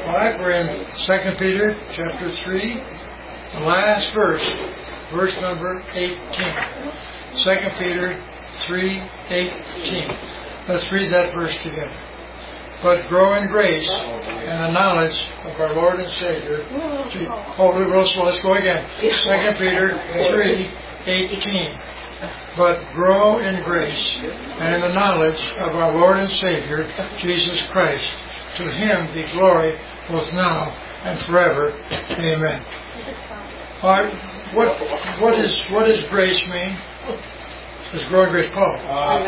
All right, we're in 2 Peter chapter 3, the last verse number 18. 2 Peter 3:18. Let's read that verse together. But grow in grace and the knowledge of our Lord and Savior. Hold it real slow. Let's go again. 2 Peter 3:18. But grow in grace and in the knowledge of our Lord and Savior, Jesus Christ. To Him be glory both now and forever. Amen. All right. What does grace mean? Does grow in grace, Paul?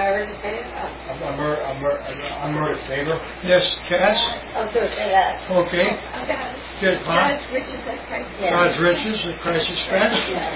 Unmerited favor. Yes, Cass? I was going to say that. Okay. Good, God's riches at Christ's expense. God's riches at Christ's expense.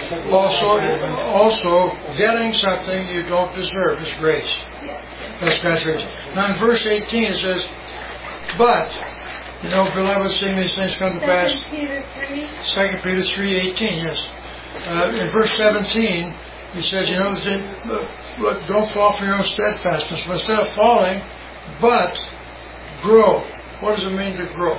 Also, getting something you don't deserve is grace. That's God's riches. Now in verse 18 it says, but, beloved, seeing these things come to pass. 2 Peter 3:18, yes. In verse 17, he says, don't fall from your own steadfastness. But instead of falling, but grow. What does it mean to grow?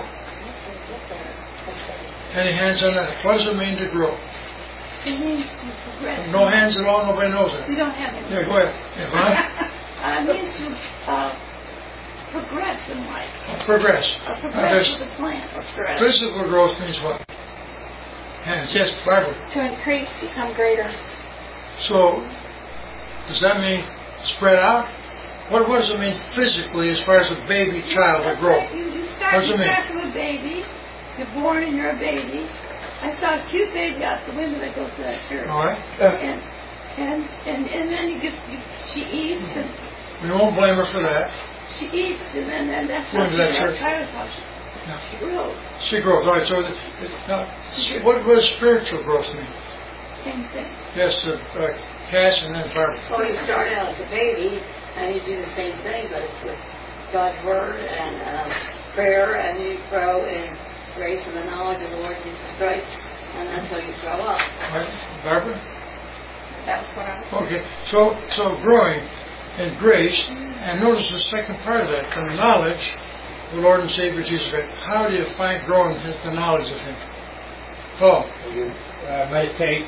Any hands on that? What does it mean to grow? It means to progress. No hands at all, nobody knows it. We don't have any. Yeah, go ahead. Yvonne? It means to progress in life. Progress. Progress with a plan. Physical growth means what? Hands. Yes, Barbara. To increase, become greater. So, does that mean spread out? What does it mean physically as far as a baby child to grow? You start from a baby. You're born and you're a baby. I saw a cute baby out the window that goes to that church. All right. And then she eats. And we won't blame her for that. She eats and then that's how she grows. She grows. All right. So what does spiritual growth mean? Same thing. Yes, Cass and then Barbara. So you start out as a baby and you do the same thing, but it's with God's Word and prayer, and you grow in grace and the knowledge of the Lord Jesus Christ, and that's how you grow up. All right, Barbara? That's what I was Okay, so growing in grace, and notice the second part of that, the knowledge of the Lord and Savior Jesus Christ. How do you find growing in the knowledge of Him? Paul? You meditate,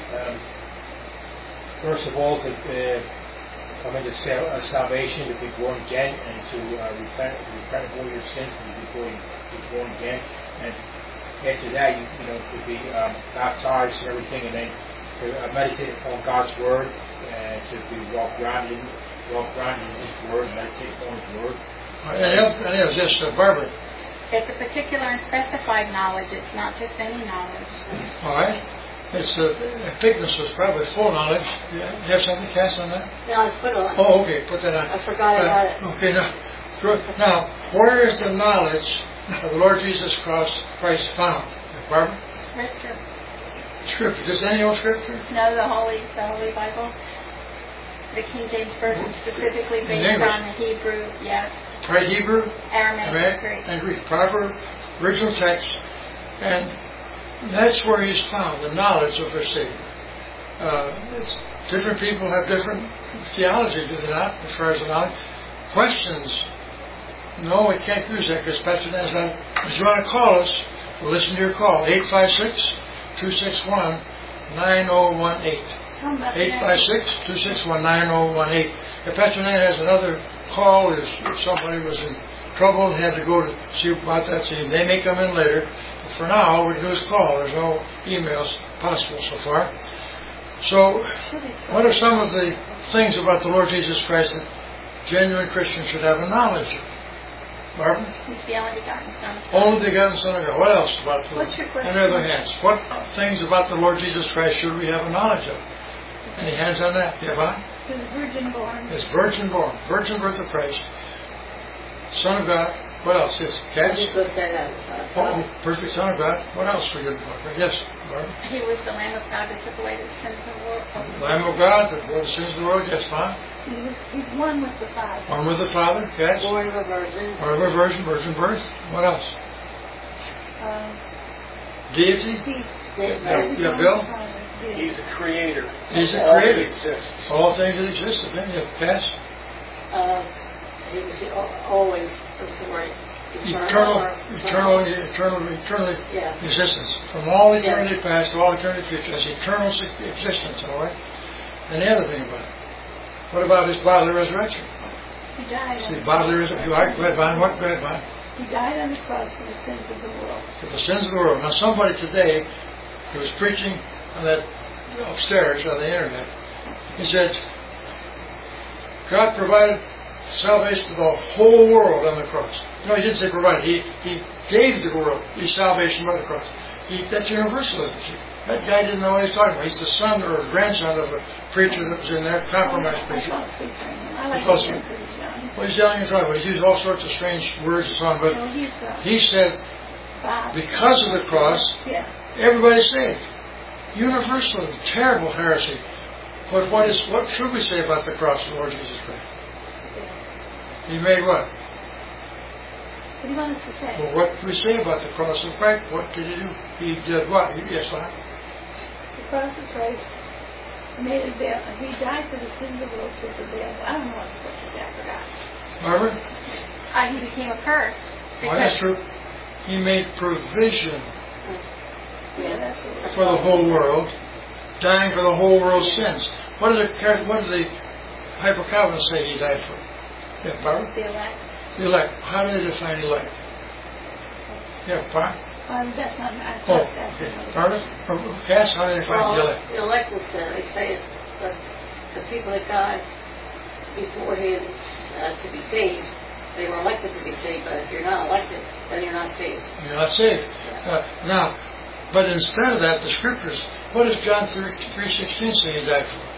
first of all, to come into salvation, to be born again, and to repent of all your sins, and to be born again. And after that, to be baptized and everything, and then to meditate upon God's Word, and to be well-grounded in His Word, meditate upon His Word. Any of this, Barbara? It's a particular and specified knowledge. It's not just any knowledge. All right. It's Epicnus was probably full knowledge. You have something, Cass, on that? No, it's put on. Oh, okay. Put that on. I forgot about it. Okay, now, where is the knowledge of the Lord Jesus Christ found? Barbara? Scripture. Just any old Scripture? No, the Holy Bible. The King James Version specifically based on the Hebrew, yes. Right, Hebrew? Aramaic, and Greek. Proper original text. And that's where He's found the knowledge of their Savior. Different people have different theology, do they not, as far as the knowledge? Questions. No, we can't use that because Pastor Dan's not. If you want to call us, we'll listen to your call. 856-261-9018. 856-261-9018. If Pastor Dan has another call, if somebody was in trouble and had to go to see about that, they may come in later. But for now, all we do is call. There's no emails possible so far. So, what are some of the things about the Lord Jesus Christ that genuine Christians should have a knowledge of? Barbara? He's the only begotten Son of God. Only begotten Son of God. What else about the Lord? What's your question? Any other hands? What things about the Lord Jesus Christ should we have a knowledge of? Any hands on that? Yeah, He was virgin born. Yes, virgin born. Virgin birth of Christ. Son of God. What else? Yes, I just looked that up. Perfect Son of God. What else for you? Yes, Barbara. He was the Lamb of God that took away the sins of the world. Lamb of God that bore the sins of the world. Yes, fine. He's one with the Father. One with the Father. Yes. Born of a virgin. Born of a virgin. Virgin birth. What else? Deity. Yeah, Bill. He's a creator. He's a creator. All things that exist. Then you have Cass. He was always before eternally Yeah. existence. From all eternity past to all eternity future. That's eternal existence, all right? And the other thing about it, what about his bodily resurrection? He died. His bodily resurrection. Go ahead, Vine. What? Go ahead, Vine. He died on the cross for the sins of the world. For the sins of the world. Now, somebody today who was preaching on that upstairs on the internet, he said, God provided salvation to the whole world on the cross. No, he didn't say provided. He gave the world the salvation by the cross. That's universalism. That guy didn't know what he was talking about. He's the son or grandson of a preacher that was in there, compromised preacher. I like Because- him pretty young. Well, he's young and right, but he used all sorts of strange words and so on. But No, he's he said, Bob. because of the cross, Yeah. everybody's saved. Universalism, terrible heresy. But what should we say about the cross of the Lord Jesus Christ? He made what? What do you want us to say? Well, what do we say about the cross of Christ? What did he do? He did what? Yes, what? The cross of Christ made a veil. He died for the sins of the world, so the veil. I don't know what the scripture is. I forgot. Barbara? He became a curse. Oh, that's true. He made provision Yeah, that's what it was. for the whole world, dying for the whole world's sins. What do the Hyper-Calvinists say he died for? Yeah, Barbara? The elect. The elect. How do they define elect? Yeah, Barbara? That's not. Oh, okay. Barbara? Cass, how do they define the elect? The elect was they say it's the people that God beforehand to be saved. They were elected to be saved, but if you're not elected, then you're not saved. You're not saved. Now, but instead of that, the scriptures, what does John 3:16 say he died for?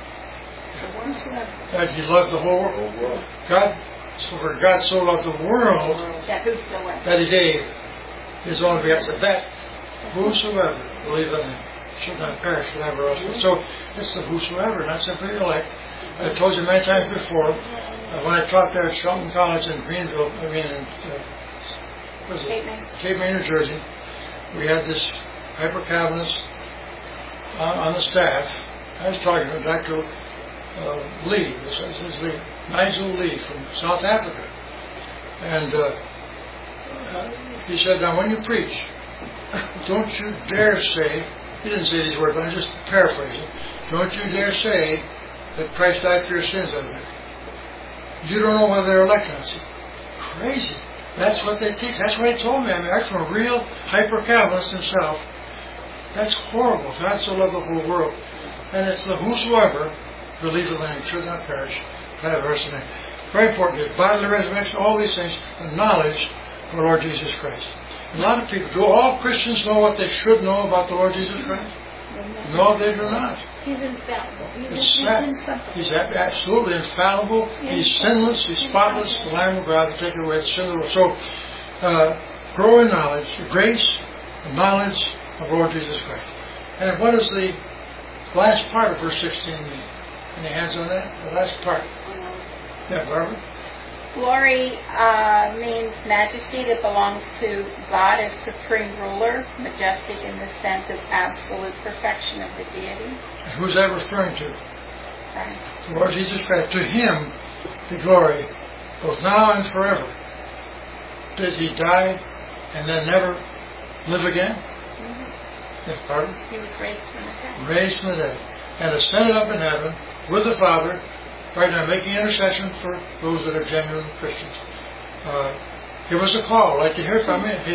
That he loved the whole world. God so loved the world That whosoever. that he gave his only begotten Son, that whosoever believeth in him should not perish but have everlasting. So it's the whosoever, not simply the elect. I've told you many times before, when I taught there at Shelton College in Greenville, Cape May, New Jersey, we had this Hyper-Calvinist on the staff. I was talking to Dr. Lee, this is his Lee, Nigel Lee from South Africa. And he said, now when you preach, don't you dare say, he didn't say these words, but I'm just paraphrasing, don't you dare say that Christ died for your sins over there. You don't know whether they're elected. I said, crazy. That's what they teach. That's what he told me. I mean, I'm from a real Hyper-Calvinist himself. That's horrible. God so loved the whole world. And it's the whosoever believeth in him should not perish, but have everlasting life. Very important. There's bodily resurrection, all these things, the knowledge of the Lord Jesus Christ. A lot of people, do all Christians know what they should know about the Lord Jesus Christ? No, they do not. He's infallible. He's absolutely infallible. He's sinless. He's spotless. The Lamb of God to take away the sin of the world. So, grow in knowledge, grace, the knowledge of Lord Jesus Christ. And what does the last part of verse 16 mean? Any hands on that? The last part. Yeah, Barbara? Glory means majesty that belongs to God as supreme ruler, majestic in the sense of absolute perfection of the deity. And who's that referring to? Right. The Lord Jesus Christ. To him be glory, both now and forever. Did he die and then never live again? Mm-hmm. Yes, pardon? He was raised from the dead. Raised from the dead. And ascended up in heaven with the Father, right now making intercession for those that are genuine Christians. Give us a call. I'd like to hear from you at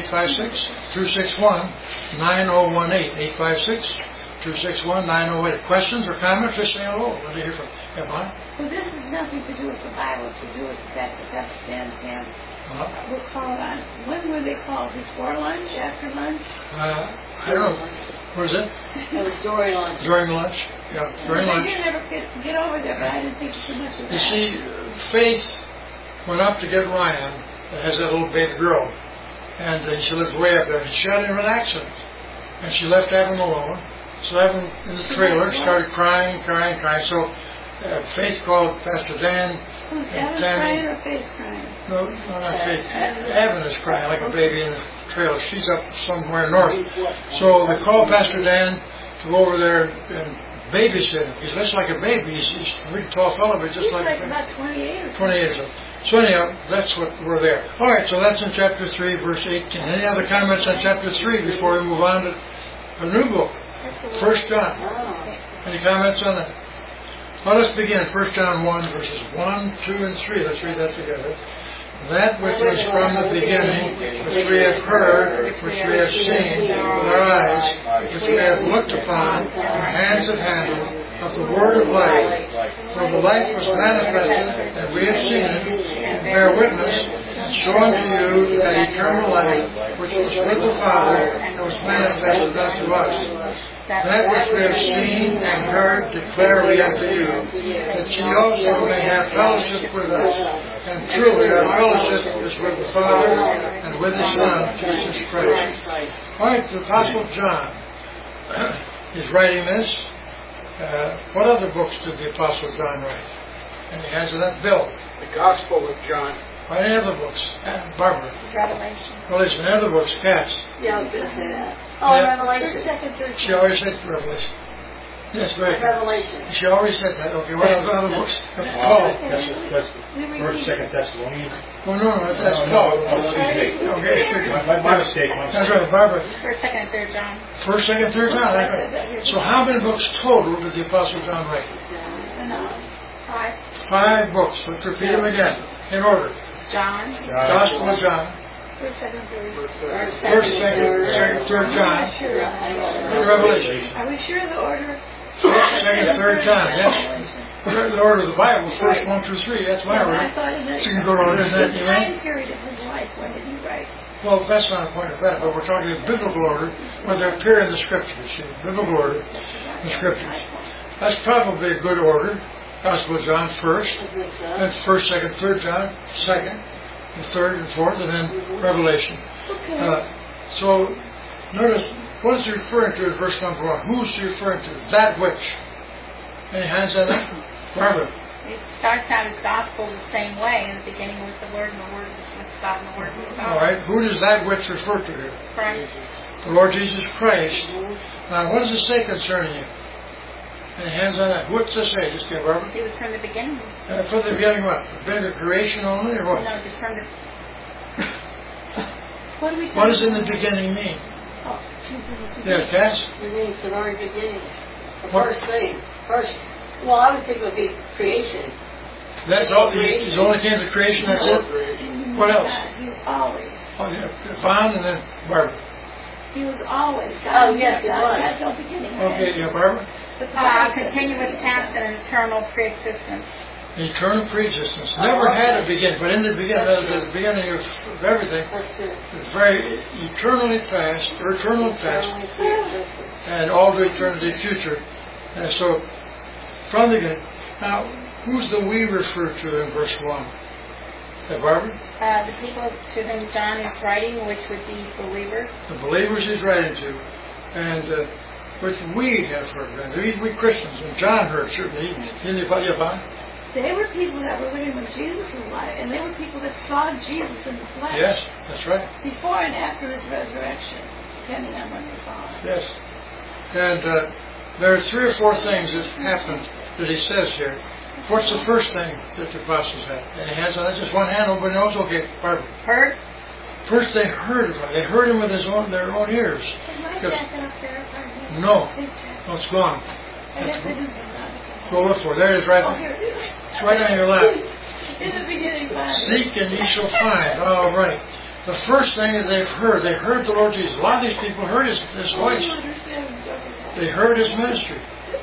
856-261-9018. 856-261-9018. Questions or comments? Just say hello. Let me hear from you. Yeah, Mike? Well, this has nothing to do with the Bible. It's to do with the fact that Pastor Dan and Sam were called on. When were they called? Before lunch? After lunch? I don't know. What is it? It was during lunch. During lunch. Yeah, during lunch. I didn't ever get over there, but I didn't think too much of that. You see, Faith went up to get Ryan, that has that little baby girl, and she lives way up there, and she had an accident. And she left Evan alone. So Evan, in the trailer, started crying. So Faith called Pastor Dan. Evan's crying or Faith crying? No, not Faith. Evan is crying like a baby in the trailer. She's up somewhere north. So they called Pastor Dan to go over there and babysitting. He's less like a baby. He's a big, tall fellow, but just He's like like a baby. about 28 or 28 or so. So anyhow, that's what we're there. All right, so that's in chapter 3, verse 18. Any other comments on chapter 3 before we move on to a new book? 1 John. Any comments on that? Well, let's begin. 1 John 1, verses 1, 2, and 3. Let's read that together. That which was from the beginning, which we have heard, which we have seen with our eyes, which we have looked upon, our hands have handled, of the word of life. For the life was manifested, and we have seen it, and bear witness, and show unto you that eternal life, which was with the Father, and was manifested unto us. That which we have seen and heard declare we unto you, that ye also may have fellowship with us. And truly our fellowship is with the Father and with His Son, Jesus Christ. All right, the Apostle John is writing this. What other books did the Apostle John write? And he has that Bill. The Gospel of John. Any other books? Barbara. Revelation. Any other books? Cats. Yeah, I was going to say that. Oh, Yeah. Revelation. She always said Revelation. Yes, very good. Revelation. She always said that. Okay, what other books? Paul. That's First, Second Thessalonians. Oh, no, that's Paul. Okay. Okay. My mistake. That's right, Barbara. 1st, 2nd, and 3rd John. 1st, 2nd, 3rd John. That's right. So how many books total did the Apostle John write? 5. 5 books. Let's repeat them again. In order. John. Gospel of John. 1st, 2nd, 3rd. 1st, 2nd, 3rd John. And Revelation. Are we sure of the order? 1st, 2nd, 3rd John. Yes. The order of the Bible, first 1 through 3. That's my I order. thought in So you can go to isn't that the you time mean? period of his life, when did he write? Well, that's not a point of that, but we're talking in biblical order when they appear in the Scriptures. See, biblical order, the Scriptures. That's probably a good order. Gospel of John first, then 1st, 2nd, 3rd John, 2nd, the 3rd and 4th, and then Revelation. So notice what is he referring to in verse number 1? Who's he referring to? That which. Any hands on that? Barbara. It starts out his gospel the same way. In the beginning was the Word, and the Word was with God, and the Word was God. All right. Who does that which refer to here? Christ. The Lord Jesus Christ. Now, what does it say concerning him? Any hands on that? What's it say? Just give Barbara. He was from the beginning. From the beginning, what? The beginning of creation only, or what? No, just from the... What do we What does in the beginning mean? Oh, Jesus. Yeah, Cass? It means the very beginning. The What? first thing. First. Well, I would think it would be creation. That's all. He's only came to creation. That's it. What else? He was always. Oh, yeah. Vaughn and then Barbara. He was always. Oh, yes, he God was. had no beginning. Okay, yeah, Barbara. continuous past and eternal pre-existence. Eternal pre-existence. Never had a beginning, but in the beginning, the beginning of everything, That's it. is very eternally past, or eternal past, and all to eternity future. And so, from the beginning. Now, who's the we referred to in verse 1? Barbara? The people to whom John is writing, which would be believers. The believers he's writing to, and which we have heard. And we Christians, and John heard, certainly. Didn't he, Yvonne? They were people that were living when Jesus was alive, and they were people that saw Jesus in the flesh. Yes, that's right. Before and after his resurrection, depending on when they saw him. Yes. And there are 3 or 4 things that happened that he says here. What's the first thing that the apostles had? And he has on it just one hand, nobody knows. Okay, Barbara. Heard? First they heard about it. They heard him with their own ears. Is my jacket up there? Pardon me? No. Big jacket. No, it's gone. I guess it is. Go look for it. There it is right Oh, there. here it is. It's right on your lap. In the beginning, God. Seek and ye shall find. All right. The first thing that they've heard, they heard the Lord Jesus. A lot of these people heard his voice. They heard his ministry.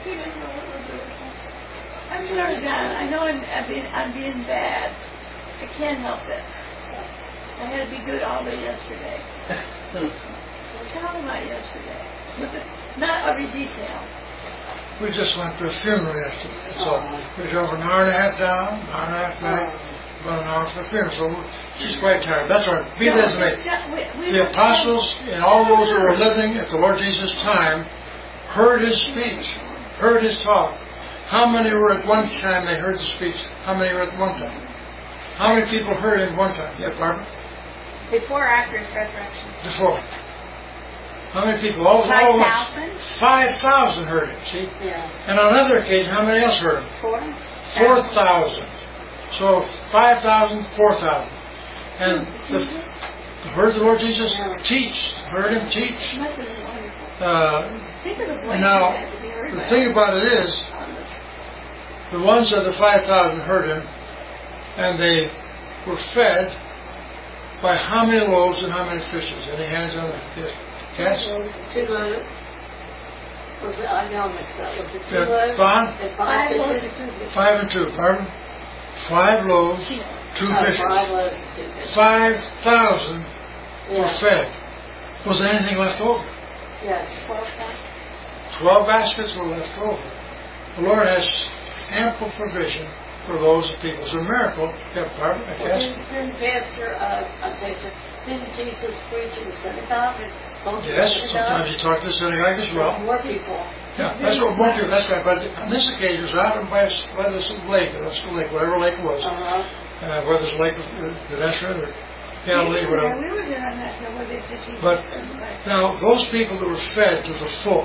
I'm sorry, John. I know I'm being bad. I can't help it. I had to be good all day yesterday. Tell them about yesterday. Not every detail. We just went to a funeral yesterday. That's all. We drove an hour and a half down, an hour and a half back, about an hour for the funeral. So she's quite tired. That's all right. Be it as it may. The apostles and all those who were living at the Lord Jesus' time heard his speech, heard his talk. How many were at one time they heard the speech? How many were at one time? How many people heard him one time? Yeah, Barbara? Before or after his resurrection? Before. How many people? All 5,000? 5,000 heard him, see? Yeah. And on another occasion, how many else heard him? 4,000. So 5,000, 4,000. And the words of the Lord Jesus teach, heard him teach. Must have been wonderful. Think of the voice Now, that had to be heard the by thing all. about it is, the ones of the 5,000 heard him, and they were fed by how many loaves and how many fishes? Any hands on that? Yes. Cass? 2 loaves. Was it, I know I'm mixed up. Was it 2 Yeah, loaves? Bon? And 5 5 loaves fishes? and 2 fishes. 5 and 2, pardon? 5 loaves, 2 Oh, fishes. 5 loaves and 2 fishes. 5,000 were Yeah. fed. Was there anything left over? Yes. 12 baskets were left over. The Lord has ample provision for those people. It's a miracle. Yeah, pardon? I guess. Didn't Pastor, didn't Jesus preach in the synagogue? Yes, sometimes he talked to the synagogue as well. More people. Yeah, that's what won't do. That's right. But on this occasion, it was out by this lake, whatever lake it was. Whether it's Lake of Gennesaret or Galilee, whatever. We were there on that hill where they did Jesus. But now, those people that were fed to the full,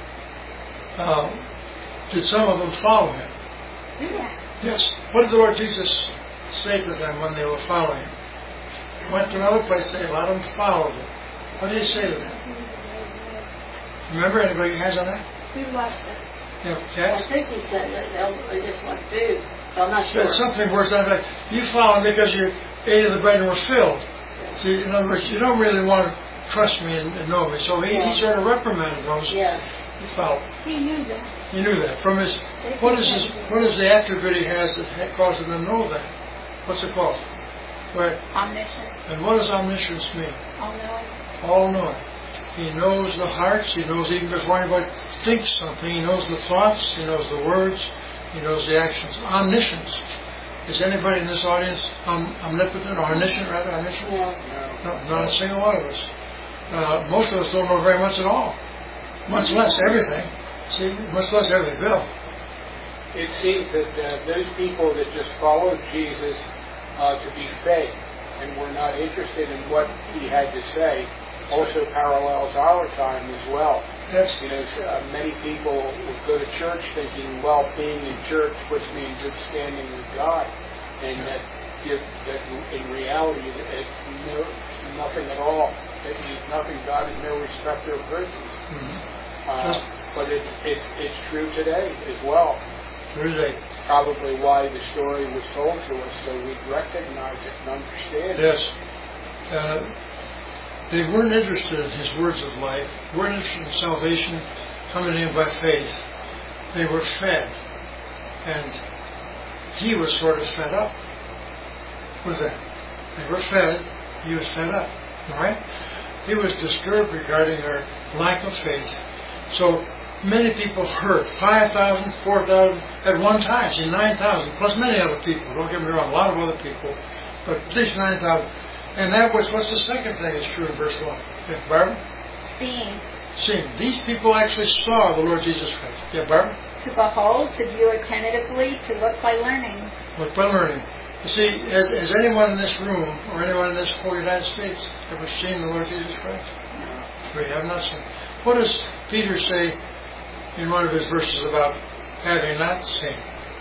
did some of them follow him? Yeah. Yes. What did the Lord Jesus say to them when they were following him? He went to another place, they allowed them to follow him. What did he say to them? Remember, anybody has on that? We watched it. Yeah, I Cass? think he said that they just want food. So I'm not sure. It's something worse than that. You follow him because you ate of the bread and were filled. See, in other words, you don't really want to trust me and know me. So he sort of reprimanded those Yes. who followed. He knew that. He knew that. From his, what is the attribute he has that causes him to know that? What's it called? Right. Omniscient. And what does omniscience mean? All-knowing. All-knowing. He knows the hearts. He knows even before anybody thinks something. He knows the thoughts. He knows the words. He knows the actions. Omniscience. Is anybody in this audience omnipotent or omniscient, rather? Omniscient? No, not a single one of us. Most of us don't know very much at all. Much less everything. See, much less everything. Bill. It seems that those people that just followed Jesus to be fed and were not interested in what he had to say also parallels our time as well. Yes. You know, many people will go to church thinking, well, being in church puts me in good standing with God, and that in reality it's nothing at all. It means nothing. God is no respecter of persons. But it's true today as well. True today. Probably why the story was told to us, so we'd recognize it and understand it. Yes. They weren't interested in his words of life, weren't interested in salvation coming in by faith. They were fed. And he was sort of fed up with that. They were fed, he was fed up. All right? He was disturbed regarding their lack of faith. So many people heard, 5,000, 4,000 at one time. See, 9,000, plus many other people. Don't get me wrong, a lot of other people. But at least 9,000. And that was, what's the second thing that's true in verse 1? Yeah, Barbara? Seeing. These people actually saw the Lord Jesus Christ. Yeah, Barbara? To behold, to view attentively, to look by learning. Look by learning. You see, has anyone in this room or anyone in this whole United States ever seen the Lord Jesus Christ? No. We have not seen. What does Peter say in one of his verses about having not seen?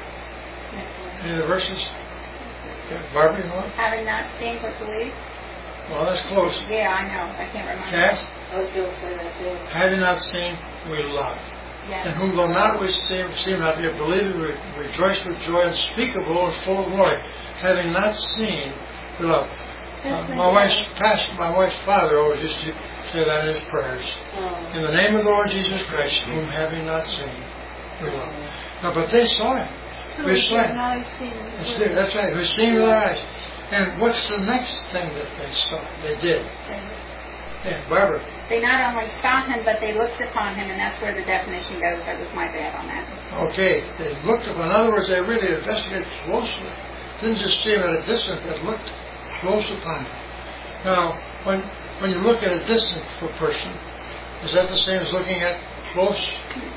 Any of the verses? Yeah, Barbara, you know what? Having not seen but believed. Well, that's close. Yeah, I know. I can't remember. Cass? I was going to say that too. Having not seen, we love. Yes. And whom though not we see not yet believing, we rejoice with joy unspeakable and full of glory. Having not seen, we love. My wife's father always used to say that in his prayers. In the name of the Lord Jesus Christ, whom having not seen, we love. Now, but they saw him. We saw him. That's right. We've seen with our eyes. And what's the next thing that they saw? They did. Yeah, Barbara. They not only saw him, but they looked upon him, and that's where the definition goes. That was my bad on that. Okay. They looked upon. In other words, they really investigated closely. Didn't just see him at a distance, but looked close upon him. Now, when you look at a distant person, is that the same as looking at close?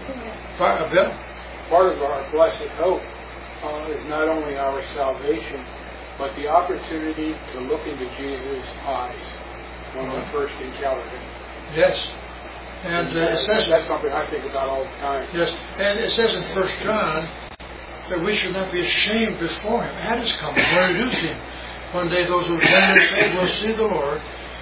Bill? Part of our blessed hope is not only our salvation, but the opportunity to look into Jesus' eyes when we first encountered him. Yes. And it says, that's something I think about all the time. yes, and it says in 1 John that we should not be ashamed before Him at His coming. When we do see Him, one day those who attend His faith will see the Lord.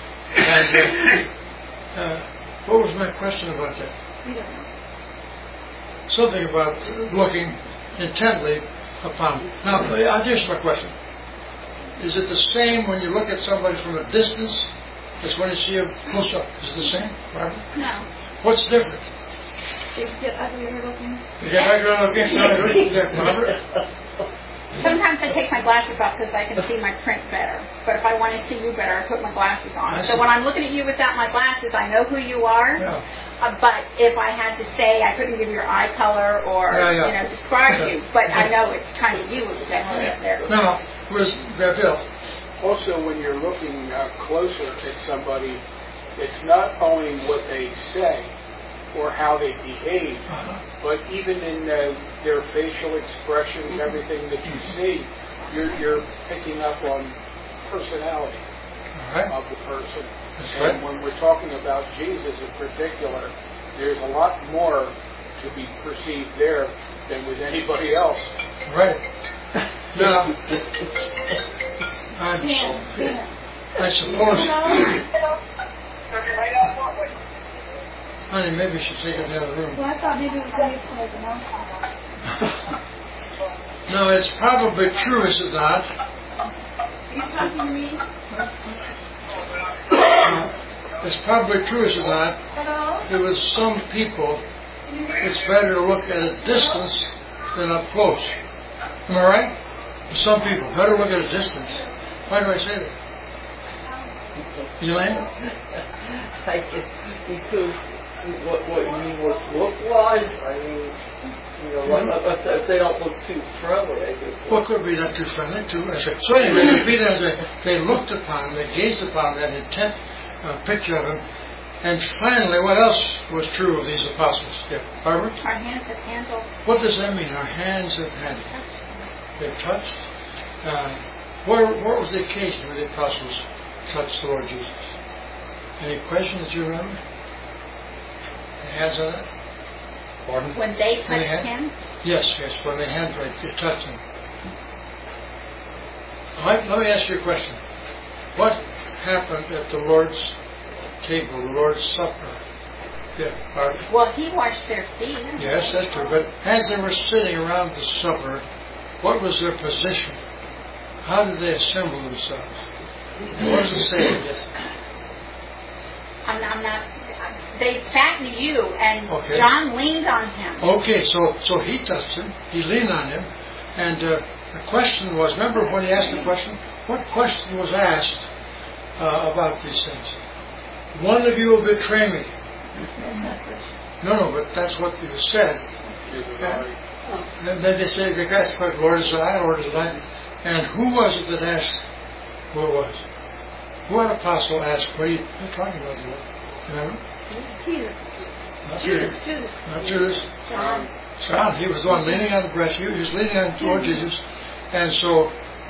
And what was my question about that? We don't know. Something about looking intently upon. Now, here's my question. Is it the same when you look at somebody from a distance as when you see them close up? Is it the same, Barbara? No. What's different? They get uglier looking. You get back around looking, Barbara? Sometimes I take my glasses off because I can see my print better. But if I want to see you better, I put my glasses on. I So see. when I'm looking at you without my glasses, I know who you are. Yeah. But if I had to say, I couldn't give your eye color or describe you. But I know it's kind of you exactly up there. No, where's Bill? Also, when you're looking closer at somebody, it's not only what they say or how they behave, but even in their facial expressions, everything that you see, you're picking up on personality of the person. That's And right. when we're talking about Jesus in particular, there's a lot more to be perceived there than with anybody else. Right. Now, I suppose, honey, maybe you should take it to the other room. Well, I thought maybe it was going to be called an announcement. No, it's probably true, is it not? Are you talking to me? It's probably true, is it not? Hello? That with some people, it's better to look at a distance than up close. Am I right? With some people, better look at a distance. Why do I say that? Elaine? Because what you mean look-wise, I mean, if they don't look too friendly, I guess. Well, could be not too friendly, too. So anyway, they looked upon, they gazed upon that intent picture of him. And finally, what else was true of these apostles? Yeah, Barbara? Our hands have handled. What does that mean? Our hands have handled. They touched. What was the occasion where the apostles touched the Lord Jesus? Any question that you remember? Any hands on that? Pardon? When they touched him? Yes, when they hands right, they touched him. All right, let me ask you a question. What happened at the Lord's table, the Lord's Supper? Yeah, Barbara? Well, he washed their feet. Yes, that's true. But as they were sitting around the supper, what was their position? How did they assemble themselves? And what does it say? Yes. I'm not. They sat to you, and Okay. John leaned on him. Okay, so he touched him. He leaned on him. And the question was, remember when he asked the question? What question was asked about these things? One of you will betray me. No, but that's what was said. And then they said, the guy said, Lord is I, Lord is I. And who was it that asked who it was? What apostle asked, what are you talking about? Remember? Peter. Not Judas. Not Judas. John. John. He was the one leaning on the breast. He was leaning on the Lord Jesus. And so,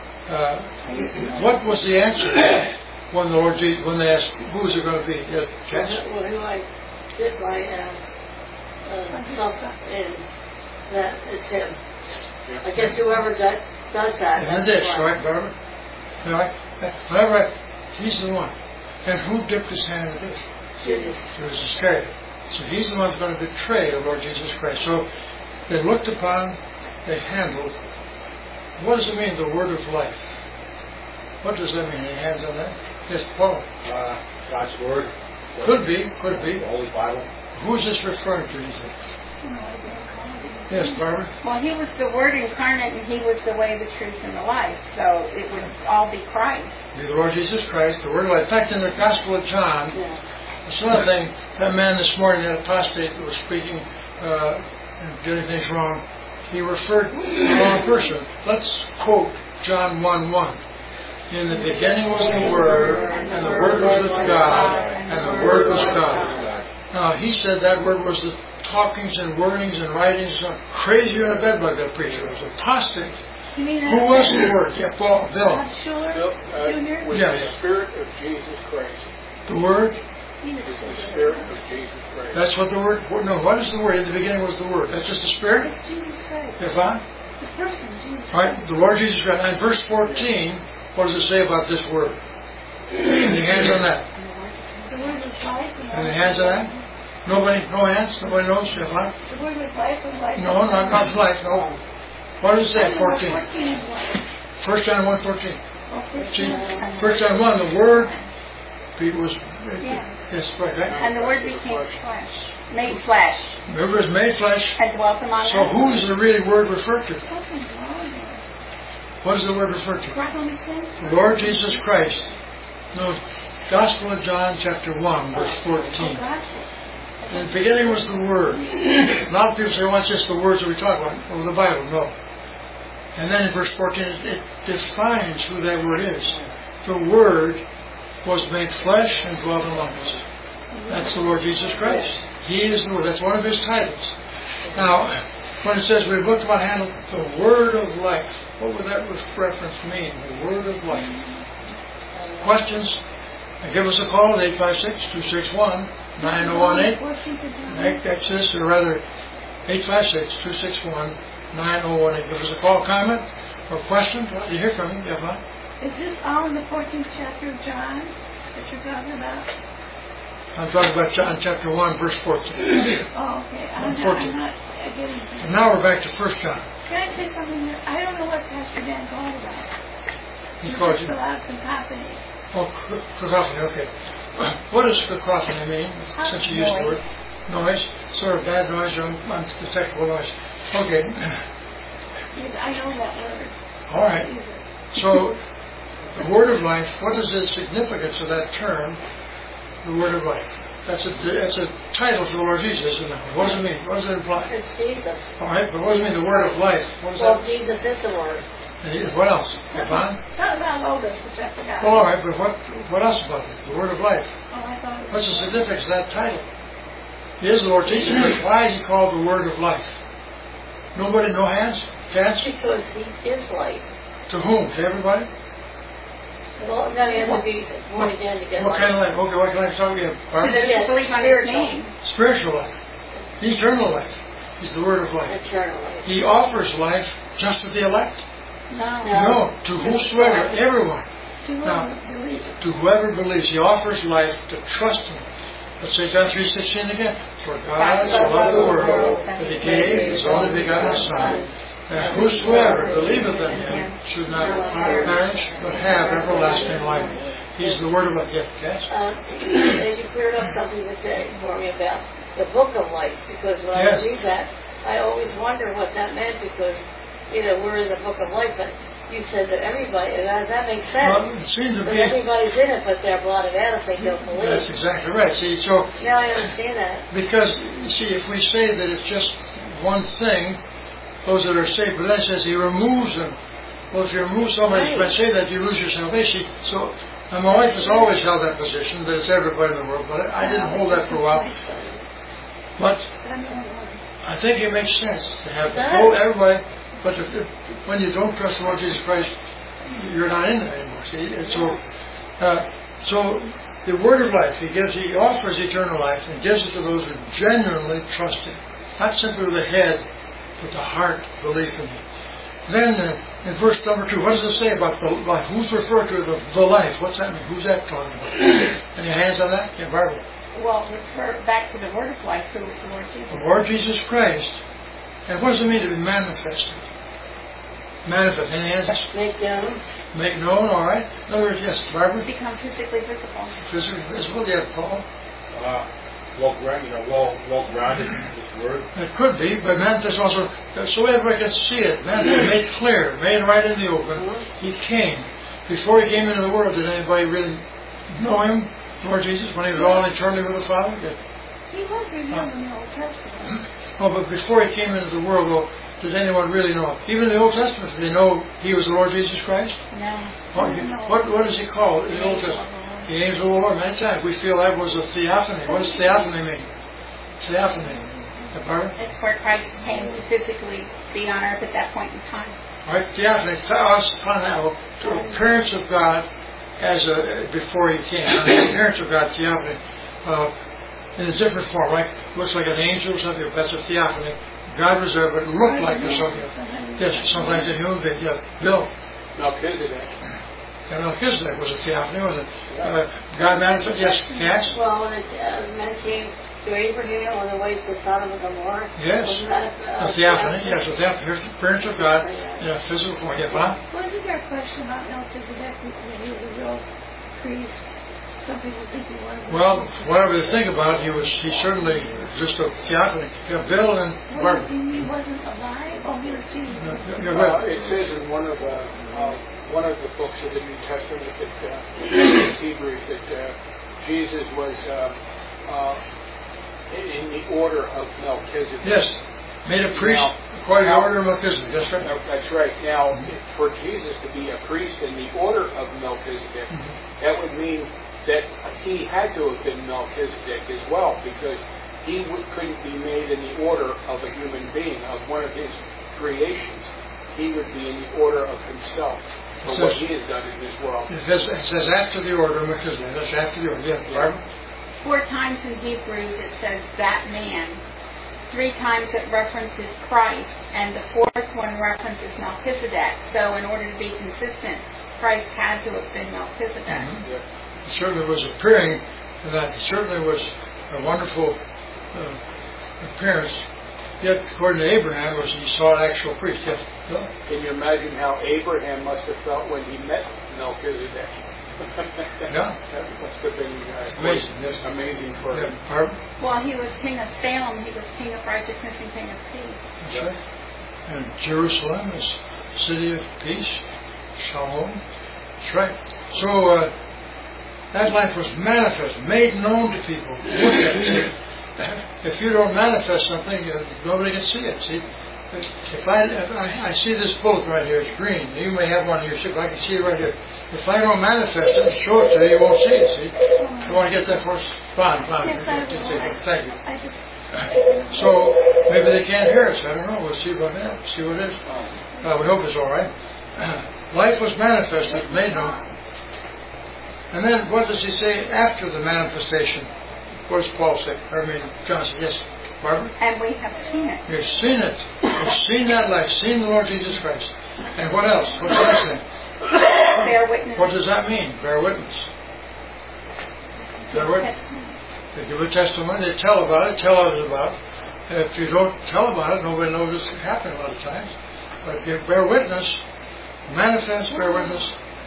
what was the answer when the Lord Jesus, when they asked, who is it going to be? Yeah, Cass? Well, who I did my stuff in, that it's him. I guess whoever does that. And this, right, Barbara? All right. Whenever he's the one. And who dipped his hand in this? Judas. Judas Iscariot. So he's the one who's going to betray the Lord Jesus Christ. So they looked upon, they handled. What does it mean, the word of life? What does that mean? Any hands on that? Yes, Paul. God's Word. Could be. The Holy Bible. Who is this referring to, you think? Yes, Barbara? Well, he was the Word incarnate, and he was the way, the truth, and the life. So it would all be Christ. Be the Lord Jesus Christ, the word of life. In fact, in the Gospel of John, it's another thing, that man this morning, that apostate that was speaking and getting things wrong, he referred to the wrong person. Let's quote John 1:1. In the beginning was the Word, and the Word was with God, and the Word was God. Now, he said that Word was the talkings and wordings and writings, crazier than a bedbug, that preacher. It was apostate. You mean Who was the Word? Yeah, Bill. Schuller Jr.? With Yeah, the yeah. Spirit of Jesus Christ. The Word It's the Spirit of Jesus Christ. That's what the word, no, what is the word? In the beginning was the word. That's just the Spirit? It's Jesus Christ. If I? The person, Jesus. All right, the Lord Jesus Christ. And verse 14, what does it say about this word? Any hands on that? The word was life. Any hands on that? Nobody? No hands? Nobody knows? If I? The word was life and life. No, not life, no. What does it say? 14. 14 is life. 1 John 1:14. Oh, See, 15. 1 John 1, the word was, yes, right. And the Word became flesh, made flesh, The word was made flesh. and dwelt among So us. who is the really word referred to? Something's wrong there. What is the word referred to? Right on the same The Lord Jesus Christ. No, Gospel of John chapter 1, verse 14. In the beginning was the Word. A lot of people say, well, it's just the words that we talk about. Or the Bible. No. And then in verse 14, it defines who that Word is. The Word was made flesh and dwelt among us. That's the Lord Jesus Christ. He is the Word. That's one of His titles. Now, when it says we've looked about handle the Word of life, what would that reference mean? The Word of life. Questions? Give us a call at 856-261-9018. Exodus, or rather 856-261-9018. Give us a call, comment, or question. I'd love to hear from you. Yeah, Mike? Is this all in the 14th chapter of John that you're talking about? I'm talking about John chapter 1, verse 14. Oh, okay. I'm 14. not getting And now we're back to 1 John. Can I say something? I don't know what Pastor Dan called about. He calls you. Fill out cacophony. Oh, cacophony, okay. What does cacophony mean, since you used the word? Noise. Sort of bad noise or undetectable noise. Okay. I know that word. All right. So, the Word of Life, what is the significance of that term, the Word of Life? That's a title for the Lord Jesus, isn't it? What does it mean? What does it imply? It's Jesus. All right, but what does it mean, the Word of Life? What is Well, that? Jesus is the Word. What else? Yvonne? Not about Lotus, which I forgot. Well, all right, but what else about this? The Word of Life. Oh, I thought it was... What's the significance of that title? He is the Lord Jesus, but why is He called the Word of Life? Nobody, no hands? Cats? Because He is life. To whom? To everybody? Well, no, you have to be born again to get What life. kind of life? Okay, what kind of life are we talking about? Yes, Believe on His name. Spiritual life. Eternal life. He's the Word of life. Eternal life. He offers life just to the elect? No. No, to whosoever, everyone. To Now, believe. to whoever believes, He offers life to trust Him. Let's say John 3:16 again. For God so loved the world that He gave His only begotten Son, that whosoever believeth in Him should not perish, but have everlasting life. He's the Word of life. Yes? And you cleared up something today for me about the book of life, because when I read that, I always wonder what that meant, because, we're in the book of life, but you said that everybody, and that makes sense. Well, it seems to But be. everybody's in it, but they're blotted out if they don't believe. That's exactly right. See, so Now I understand that. because you see, if we say that it's just one thing, those that are saved, but then it says He removes them. Well, if you remove somebody, if I say that, you lose your salvation. So, and my wife has always held that position that it's everybody in the world, but I didn't hold that for a while. But I think it makes sense to have everybody. But when you don't trust the Lord Jesus Christ, you're not in it anymore. See, and so the Word of life, He offers eternal life and gives it to those who genuinely trust Him, not simply with the head, but the heart belief in Him. Then in verse number 2, what does it say about the life? Who's referred to the life? What's that mean? Who's that talking about? Any hands on that? Yeah, Barbara. Well, refer back to the Word of life, who is the Lord Jesus. The Lord Jesus Christ. And what does it mean to be manifested? Manifest. Any hands? Make known. Make known, all right. In other words, yes, Barbara. Become physically visible. Physically visible, yeah, Paul. Walk around His Word. It could be, but manifest also, so everybody can see it. Manifest, made clear, made right in the open. He came. Before He came into the world, did anybody really know Him, Lord Jesus, when He was all eternally with the Father? He was revealed in the Old Testament. Oh, but before He came into the world, though, did anyone really know Him? Even in the Old Testament, did they know He was the Lord Jesus Christ? No. What is He called in the Old Testament? The angel of the Lord. Many times we feel that was a theophany. What does theophany mean? Theophany. Pardon? It's where Christ came to physically be on earth at that point in time. All right, theophany. The appearance of God as before He came. The appearance of God, theophany. in a different form, like looks like an angel or something. That's a theophany. God was there, but it looked like something. Yes, sometimes a human being. Yes, Bill. Melchizedek. And Melchizedek was a theophany, wasn't it? God manifested. Yes, yes. Well, when men came to Abraham on the way to Sodom and Gomorrah. Yes. Wasn't that A theophany. Yes, a theophany. Here's the appearance of God in a physical form. Yeah, Bob? Wasn't there a question about Melchizedek when he was a real priest? Some people think he was. Well, whatever you think about it, he certainly just a theophany. Yeah, Bill and Barbara. He wasn't alive? Oh, he was Jesus. You're right. It says in one of the books of the New Testament that Hebrews that Jesus was in the order of Melchizedek. Yes, made a priest according to the order of Melchizedek. That's right. That's right. Now, for Jesus to be a priest in the order of Melchizedek, that would mean that he had to have been Melchizedek as well, because he couldn't be made in the order of a human being, of one of his creations. He would be in the order of himself for what he has done in this world. It says after the order of Melchizedek. That's after the order. Yeah, Barbara? 4 times in Hebrews it says that man. 3 times it references Christ, and the 4th one references Melchizedek. So in order to be consistent, Christ had to have been Melchizedek. Yeah. He certainly was appearing, and that certainly was a wonderful appearance. Yet, according to Abraham, he saw an actual priest. Yes. Can you imagine how Abraham must have felt when he met Melchizedek? Yeah. That must have been amazing. Yes. Amazing for him. Well, he was king of Salem. He was king of righteousness and king of peace. That's right. And Jerusalem is city of peace. Shalom. That's right. So that life was manifest, made known to people. If you don't manifest something, nobody can see it. See, if I see this boat right here, it's green. You may have one in your ship, but I can see it right here. If I don't manifest it and show it to you, you won't see it. See, you want to get that for us? Fine. Yes, Thank you. So maybe they can't hear us. I don't know. We'll see about that. See what it is. We hope it's all right. Life was manifested, made known. And then what does he say after the manifestation? What does Paul say? John said, yes. Barbara? And we have seen it. You've seen it. You've seen that life, seen the Lord Jesus Christ. And what else? What's the next thing? Bear witness. What does that mean? Bear witness. Bear witness. They give a testimony, they tell about it, tell others about it. If you don't tell about it, nobody knows it's happening a lot of times. But if you bear witness, manifest, bear witness,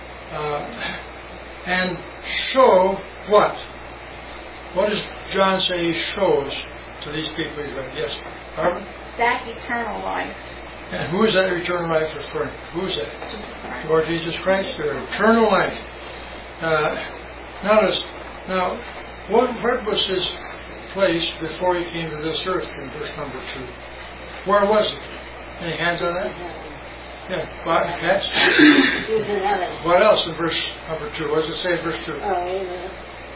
and show what? What does John say he shows to these people he's read? Yes, Barbara? That eternal life. And who is that eternal life referring to? Who is that? Lord Jesus Christ, their eternal life. Notice, now, where was his place before he came to this earth in verse number 2? Where was it? Any hands on that? Yeah, cats? He was in heaven. What else in verse number 2? What does it say in verse 2? Oh, amen.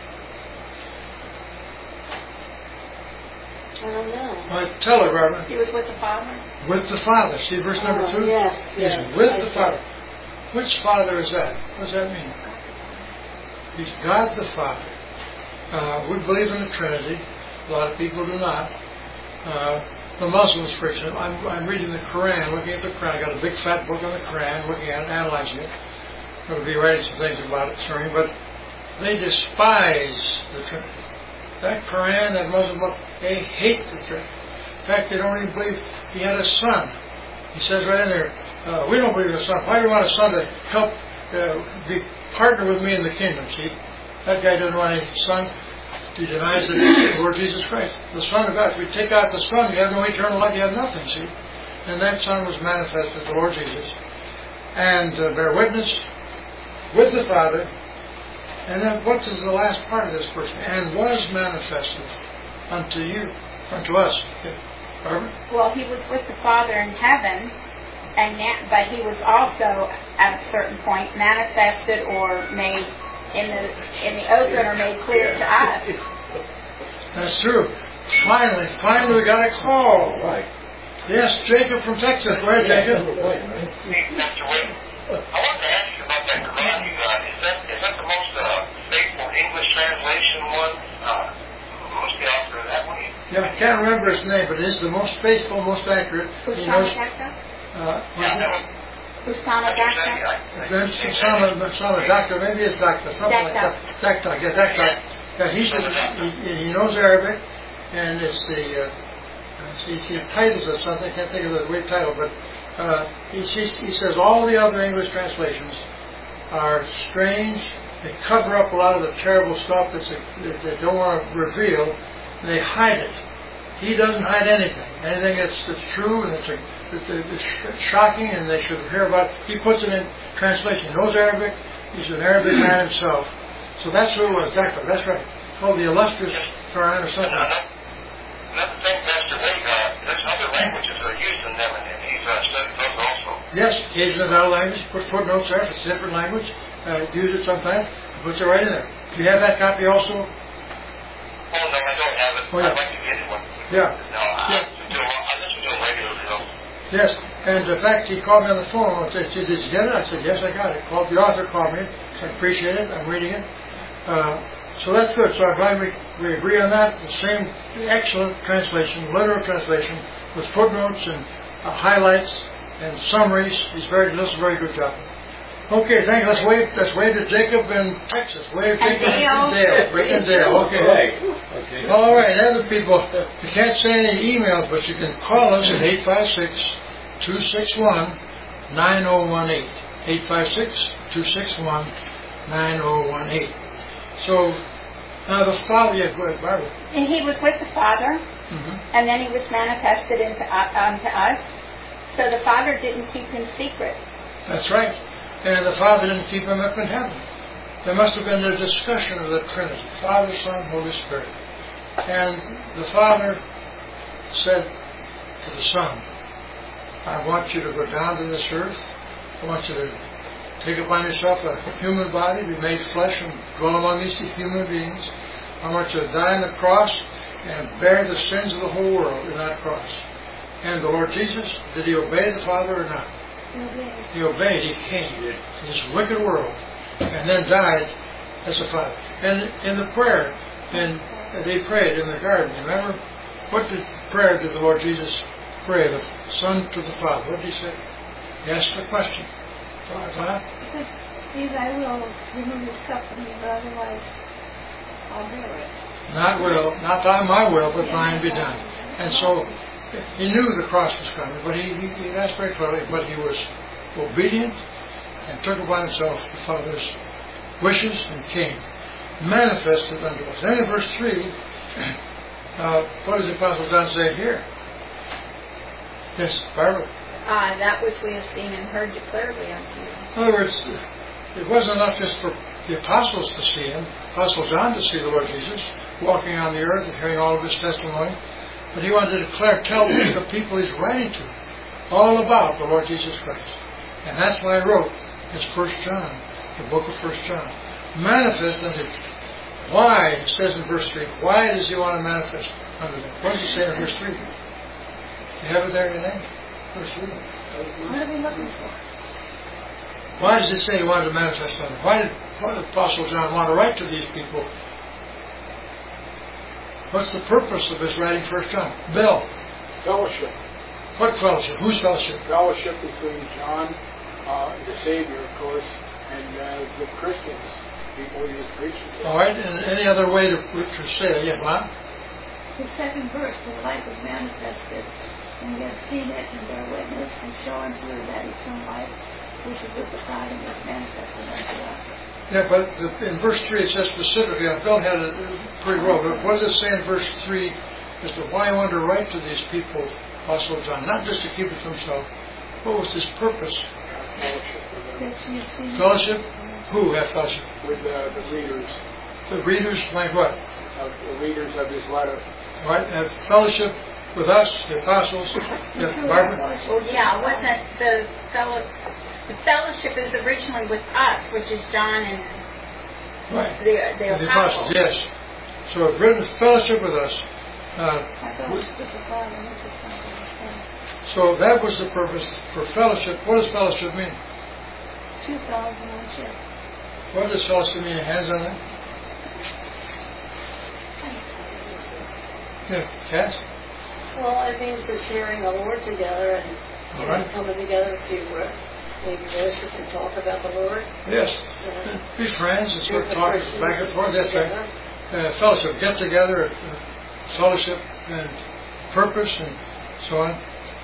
I don't know. Tell her, Barbara. He was with the Father. With the Father. See verse number 2? Yes. He's with the Father. Which Father is that? What does that mean? He's God the Father. We believe in the Trinity. A lot of people do not. The Muslims, for example, I'm reading the Quran, looking at the Quran. I got a big fat book on the Quran, looking at it, analyzing it. I'm going to be writing some things about it soon, but they despise the Trinity. That Quran, that Muslim book, they hate the Trinity. In fact, they don't even believe he had a son. He says right in there, we don't believe in a son. Why do you want a son to help be partner with me in the kingdom? See, that guy doesn't want any son. He denies the Lord Jesus Christ, the Son of God. If we take out the Son, you have no eternal life, you have nothing, see. And that Son was manifested, the Lord Jesus. And bear witness with the Father. And then what is the last part of this verse? And was manifested unto you, unto us. Barbara? Well, he was with the Father in heaven, but he was also, at a certain point, manifested or made in the open or made clear to us. That's true. Finally we got a call. Right. Yes, Jacob from Texas. Right, Jacob? Right, right. Hey, Mr. Wade, I wanted to ask you about that Quran you got. Is that the most faithful English translation one? Yeah, I can't remember his name, but it's the most faithful, most accurate. He knows. Usama Dakta? Then Usama Dakta, maybe it's Dakta, something like that. Dakta, yeah, Dakta. Yeah, he knows Arabic, and it's the titles of something. I can't think of the weight title, but he says all the other English translations are strange. They cover up a lot of the terrible stuff that they don't want to reveal, and they hide it. He doesn't hide anything. Anything that's true and that's shocking and they should hear about, he puts it in translation. He knows Arabic. He's an Arabic man himself. So that's who it was, Doctor. That's right. Called the illustrious Quran or something. Another thing, Pastor Wade, there's other languages that are used in them, and he's studied those also. Yes, occasionally another language. Put footnotes there if it's a different language. Use it sometimes. Puts it right in there. Do you have that copy also? Oh, no, I don't have it. Oh, yeah. I'd like to get one. Yeah. No, I listen to it regularly, though. Yes, and in fact, he called me on the phone and said, "Did you get it?" I said, "Yes, I got it." The author called me, so I appreciate it. I'm reading it. So that's good. So I'm glad we agree on that. The same excellent translation, literal translation, with footnotes and highlights and summaries. He does a very good job. Okay, thank you. Let's wave to Jacob in Texas. Wave Jacob and Dale. Wave and Dale. Okay. All right, other people, you can't send any emails, but you can call us at 856-261-9018. 856-261-9018. So, now the Father, yeah, go ahead, Barbara. And he was with the Father, and then he was manifested unto us. So the Father didn't keep him secret. That's right. And the Father didn't keep him up in heaven. There must have been a discussion of the Trinity, Father, Son, Holy Spirit. And the Father said to the Son, I want you to go down to this earth. I want you to take upon yourself a human body, be made flesh, and dwell among these human beings. I want you to die on the cross and bear the sins of the whole world in that cross. And the Lord Jesus, did he obey the Father or not? He obeyed. He came in this wicked world and then died as a Father. And in the prayer, and they prayed in the garden, remember? What prayer did the Lord Jesus pray? The Son to the Father. What did he say? He asked the question. Father? He said, "Please, I will remove this cup from me, but otherwise I'll bear it." Not my will, but thine be done. And so he knew the cross was coming, but he asked very clearly, but he was obedient and took upon himself the Father's wishes and came, manifested unto us. Then in verse 3, what does the Apostle John say here? Yes, Barbara? That which we have seen and heard declaredly unto you. In other words, it wasn't enough just for the apostles to see him, Apostle John to see the Lord Jesus, walking on the earth and hearing all of his testimony, but he wanted to tell the people he's writing to all about the Lord Jesus Christ. And that's why I wrote his 1 John, the book of 1 John. Manifest unto you. Why, it says in verse 3, why does he want to manifest unto them? What does he say in verse 3? You have it there today? Verse 3. What are we looking for? Why does it say he wanted to manifest unto them? Why did Apostle John want to write to these people? What's the purpose of his writing 1 John? Bill. Fellowship. What fellowship? Whose fellowship? Fellowship between John, the Savior, of course, and the Christians, people he was preaching to. All right, and any other way to say it? Yeah, Bob? The second verse, the light was manifested, and we have seen it and bear witness and show unto you that eternal life, which is with the Father, and was manifested unto us. Yeah, but in verse 3 it says specifically, Bill had it pretty well, but what does it say in verse 3 as to why he wanted to write to these people, Apostle John? Not just to keep it to himself. What was his purpose? Fellowship? Who had fellowship? With the readers. The readers, like what? The readers of his letter. All right, have fellowship with us, the apostles. Yeah, Barbara? Well, yeah, wasn't the fellowship is originally with us, which is John and right. the apostles. Yes. So it's written fellowship with us. I thought it was with the Father, and with the Son, and the Son. So that was the purpose for fellowship. What does fellowship mean? 2,000 on ship. What does fellowship mean? Hands on that? Yeah, Cass? Well, I mean, for sharing the Lord together and All right. coming together to maybe worship and talk about the Lord. Yes. Be friends and sort of talk back and forth. That's right. Fellowship, get together, fellowship and purpose and so on.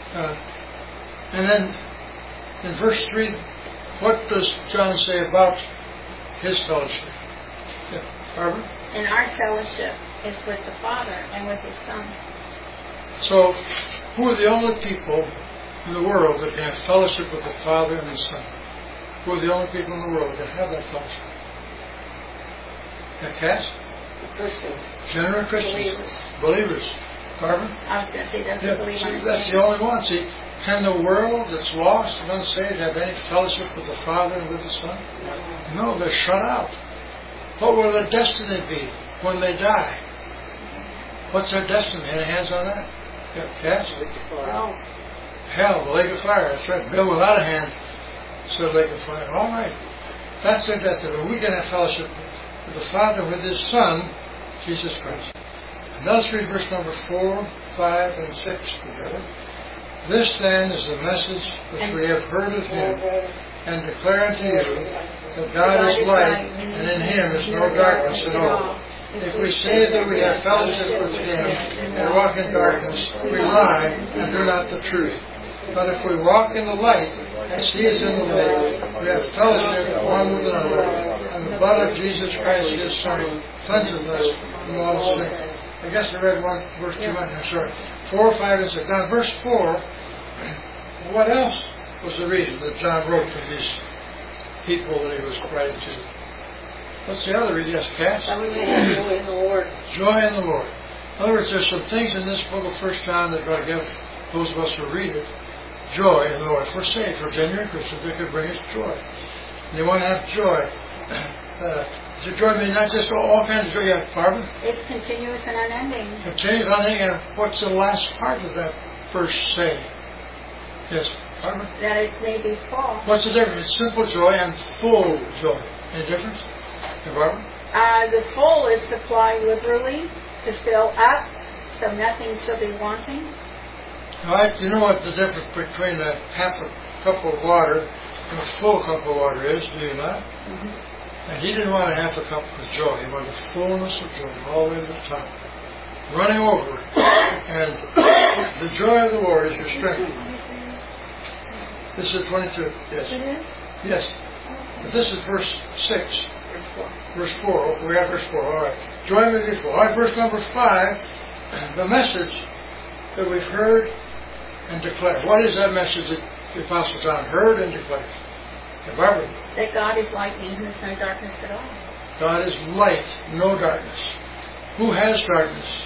And then in verse 3, what does John say about his fellowship? Yeah. Barbara? And our fellowship is with the Father and with His Son. So, who are the only people in the world that can have fellowship with the Father and the Son? Who are the only people in the world that have that fellowship? Yeah, Cass? Christians. General Christians. Believers. Barbara? I was going to say, doesn't believe See, on His that's name. the only one. See, can the world that's lost and unsaved have any fellowship with the Father and with the Son? No, they're shut out. What will their destiny be when they die? What's their destiny? Any hands on that? Yeah, Cass? Well, Hell, the lake of fire. That's right. Bill without a hand said lake of fire. All right. That's their destiny. We can have fellowship with the Father, with His Son, Jesus Christ. And let's read verse number 4, 5, and 6 together. This then is the message which we have heard of Him and declare unto you that God is light, and in Him is no darkness at all. If we say that we have fellowship with Him and walk in darkness, we lie and do not the truth. But if we walk in the light, as He is in the light, we have fellowship one with another, and the blood of Jesus Christ, His Son, cleanses us from all sin. I guess I read verse 2, I'm sorry. 4, 5, and 6. Now, verse 4, what else was the reason that John wrote to these people that he was writing to? What's the other reason? Yes, Cass? that we may have joy in the Lord. Joy in the Lord. In other words, there's some things in this book of 1 John that are going to give those of us who read it joy in the Lord. If we're saved, for genuine Christians, they could bring us joy. And they want to have joy. The joy means not just all kinds of joy. Yeah, Barbara? It's continuous and unending. Continuous and unending. And what's the last part of that verse say? Yes, Barbara? That it may be full. What's the difference? It's simple joy and full joy. Any difference? Yeah, Barbara? The full is supplied liberally to fill up, so nothing shall be wanting. All right, you know what the difference between a half a cup of water and a full cup of water is, do you not? Mm-hmm. And he didn't want a half a cup of joy. He wanted the fullness of joy all the way to the top, running over. And the joy of the Lord is your strength. This is 22. Yes. It is? Yes. But this is verse 6. Verse 4. Okay, we have verse 4. All right. Joy may be full. All right, verse number 5. The message that we've heard and declared. What is that message that the Apostle John heard and declared? Yeah, Barbara? That God is light and there's no darkness at all. God is light, no darkness. Who has darkness?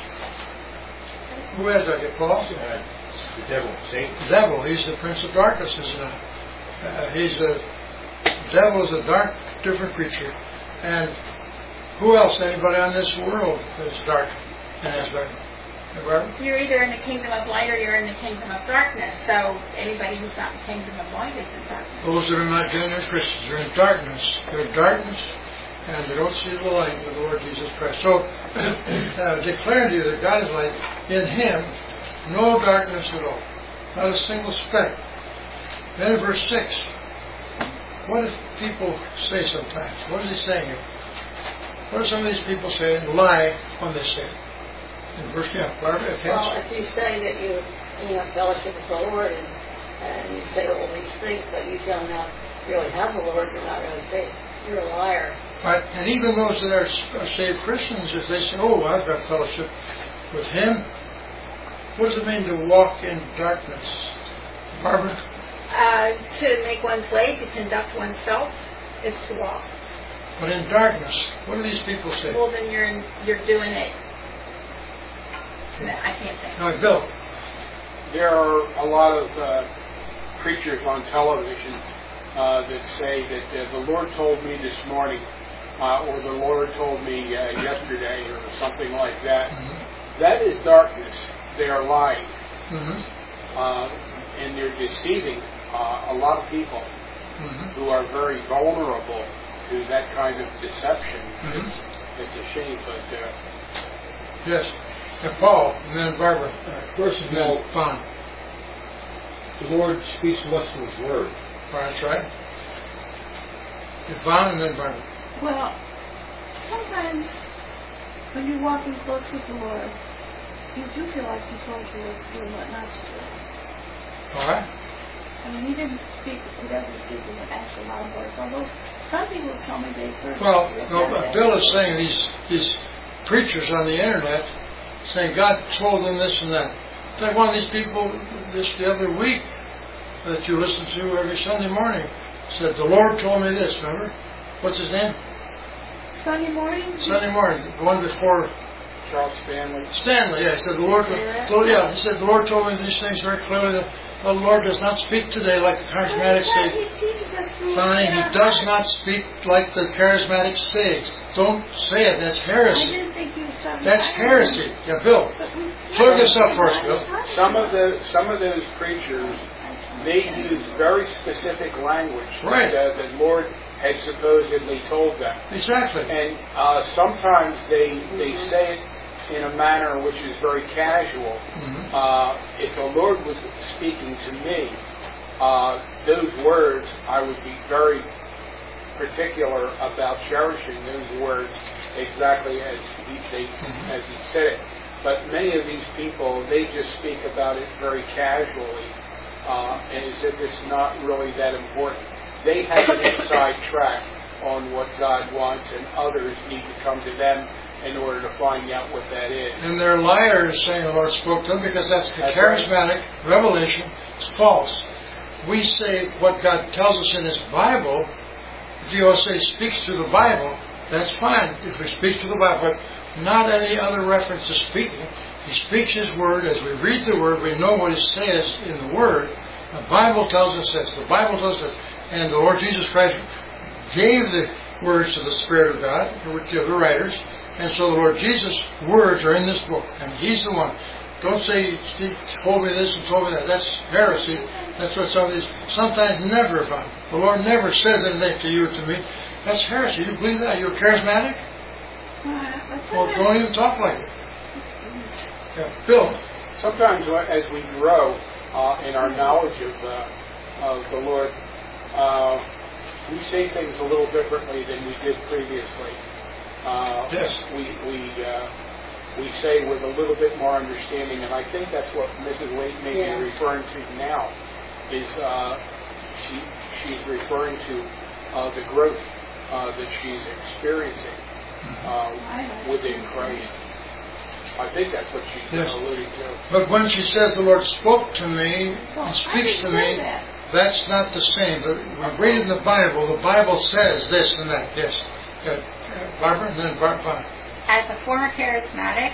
Who has darkness? Paul? The devil, Satan. The devil. He's the prince of darkness, isn't he? The devil is a dark, different creature. And who else? Anybody on this world that's dark and has darkness? You're either in the kingdom of light or you're in the kingdom of darkness. So anybody who's not in the kingdom of light is in darkness. Those that are not genuine Christians are in darkness. They're in darkness and they don't see the light of the Lord Jesus Christ. So declaring to you that God is light, in Him no darkness at all. Not a single speck. Then in verse 6, what do people say sometimes? What is he saying here? What are some of these people saying? Lie when they say it. In verse, Barbara, well, if you say that you have fellowship with the Lord and you say all these things, but you do not really have the Lord, you're not really saved. You're a liar. Right. And even those that are saved Christians, if they say, "Oh, I've got fellowship with Him," what does it mean to walk in darkness, Barbara? To make one's way, to conduct oneself, is to walk. But in darkness, what do these people say? Well, then you're doing it. I can't say. All right, Bill. There are a lot of preachers on television that say that the Lord told me this morning, or the Lord told me yesterday, or something like that. Mm-hmm. That is darkness. They are lying. Mm-hmm. And they're deceiving a lot of people Mm-hmm. who are very vulnerable to that kind of deception. Mm-hmm. It's a shame, but yes. And Paul, and then Barbara, First of and then all, Fawn. the Lord speaks to us through His Word. That's right. Fawn and then Barbara. Well, sometimes when you're walking close with the Lord, you do feel like He told you what to do and what not to do. All right. I mean, He doesn't speak in an actual loud voice, although some people tell me they first. Well, no, but Bill is saying these preachers on the internet saying God told them this and that. In fact, one of these people the other week that you listen to every Sunday morning said, the Lord told me this, remember? What's his name? Sunday morning? Sunday morning, the one before Charles Stanley. Stanley, yeah, he said the Lord he said the Lord told me these things very clearly that the Lord does not speak today like the charismatics say. Fine, He does not speak like the charismatics say. Don't say it, that's I heresy. didn't think He was talking That's about heresy. Yeah, Bill. Plug this up for us, Bill. Some of those preachers, they use very specific language Right. that the Lord has supposedly told them. Exactly. And sometimes they say it in a manner which is very casual. Mm-hmm. If the Lord was speaking to me, those words, I would be very particular about cherishing those words exactly as he said it. But many of these people, they just speak about it very casually, and as if it's not really that important. They have an inside track on what God wants, and others need to come to them in order to find out what that is. And they're liars saying the Lord spoke to them because that's the charismatic revelation. It's false. We say what God tells us in His Bible. If you all say speaks through the Bible, that's fine. If we speak through the Bible, but not any other reference to speaking. He speaks His Word. As we read the Word, we know what He says in the Word. The Bible tells us this. The Bible tells us, and the Lord Jesus Christ gave the words to the Spirit of God, to the writers, and so the Lord Jesus' words are in this book, and He's the one. Don't say He told me this and told me that. That's heresy. That's what some of these sometimes never found. The Lord never says anything to you or to me. That's heresy. You believe that? You're charismatic? Well, don't even talk like it. Yeah. Bill. Sometimes as we grow in our knowledge of the Lord, we say things a little differently than we did previously. Yes. We say with a little bit more understanding, and I think that's what Mrs. Waite may be referring to now, is she's referring to the growth that she's experiencing within Christ. I think that's what she's alluding to. But when she says the Lord spoke to me and speaks to me, that's not the same. We read in the Bible says this and that. Yes. Barbara, and then Barbara. As a former charismatic,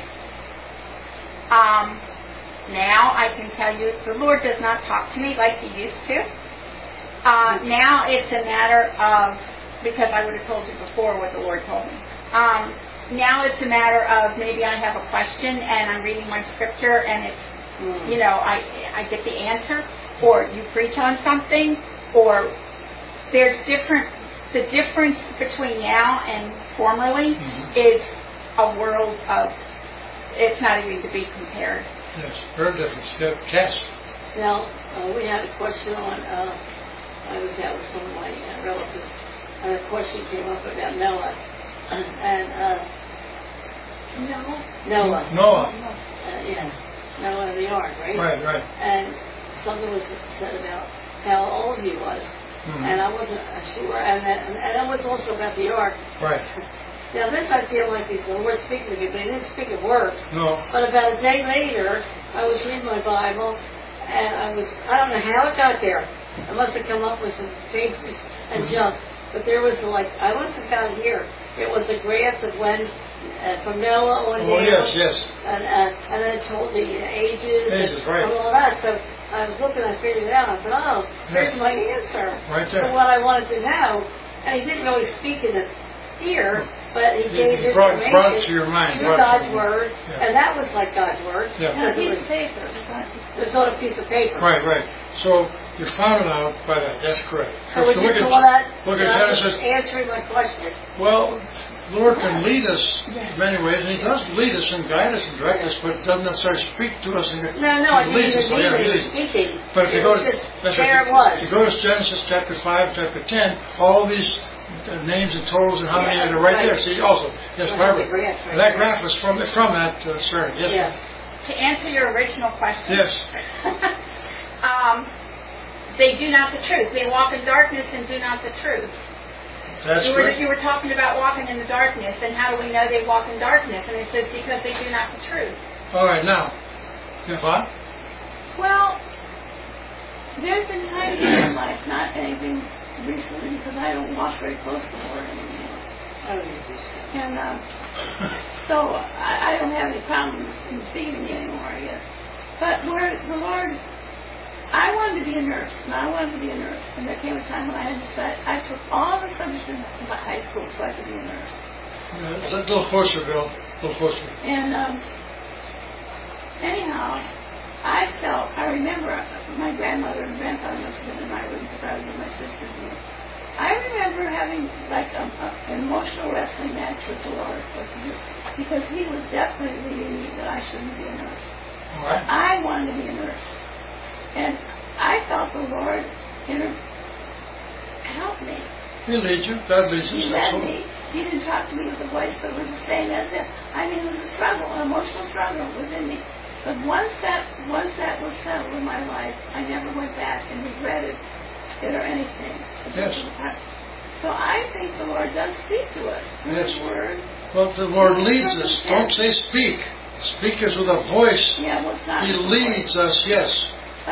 now I can tell you the Lord does not talk to me like He used to. Now it's a matter of, because I would have told you before what the Lord told me. Now it's a matter of maybe I have a question and I'm reading my scripture and it's, I get the answer, or you preach on something, or there's the difference between now and formerly is a world of, it's not even to be compared. Yes, very different. Cass. Now, we had a question on, I was out with some of my relatives, and a question came up about Noah. And Noah. Noah in the ark, right? Right. And something was said about how old he was. And I wasn't sure. And that was also about the ark. Right. Now this I feel like is the Lord speaking to me, but He didn't speak of words. No. But about a day later, I was reading my Bible, and I don't know how it got there. I must have come up with some changes and jumps. But there was I must have found here. It was the graph that went from Noah on down. Oh, yes. And then it told the ages right. and all that. So I was looking, I figured it out. I thought, here's my answer. Right there. For what I wanted to know. And He didn't really speak in the ear, but He gave He brought it to your mind. Through God's Word. Yeah. And that was like God's Word. Yeah. A piece of paper. There's not a piece of paper. Right. So you found it out by that. That's correct. So would you call that look at Genesis. answering my question? Well, The Lord can lead us in many ways, and He does lead us and guide us and direct us, but doesn't necessarily speak to us and I mean, lead us. he was speaking. But if you go to, There it was. if you go to Genesis chapter 5, chapter 10, all these names and totals and how many are right there. See, also, yes, Barbara. And that graph was from that sermon. Yes. Yeah. To answer your original question, Yes. they do not the truth. They walk in darkness and do not the truth. That's good. You were talking about walking in the darkness, and how do we know they walk in darkness? And it says because they do not the truth. All right, now. Yeah, what? Well, there's been times in my life, not anything recently, because I don't walk very close to the Lord anymore. Oh, you just. And so I don't have any problem in feeding anymore, I guess. But where the Lord, I wanted to be a nurse, and I wanted to be a nurse. And there came a time when I had to decide, I took all the subjects in high school so I could be a nurse. A little closer, Bill. A little closer. And anyhow, I remember my grandmother and grandfather must have been in my room because I was in my sister's room. I remember having like an emotional wrestling match with the Lord because He was definitely leading me that I shouldn't be a nurse. All right. I wanted to be a nurse. And I felt the Lord help me. He leads you. God leads you. He led me. He didn't talk to me with a voice that was the same as Him. I mean, it was a struggle, an emotional struggle within me. But once that was settled in my life, I never went back and regretted it or anything. Yes. So I think the Lord does speak to us through Yes. His Word. Well, the Lord leads us. Don't say speak. Speak is with a voice. Yeah, well, it's not. He leads us, yes.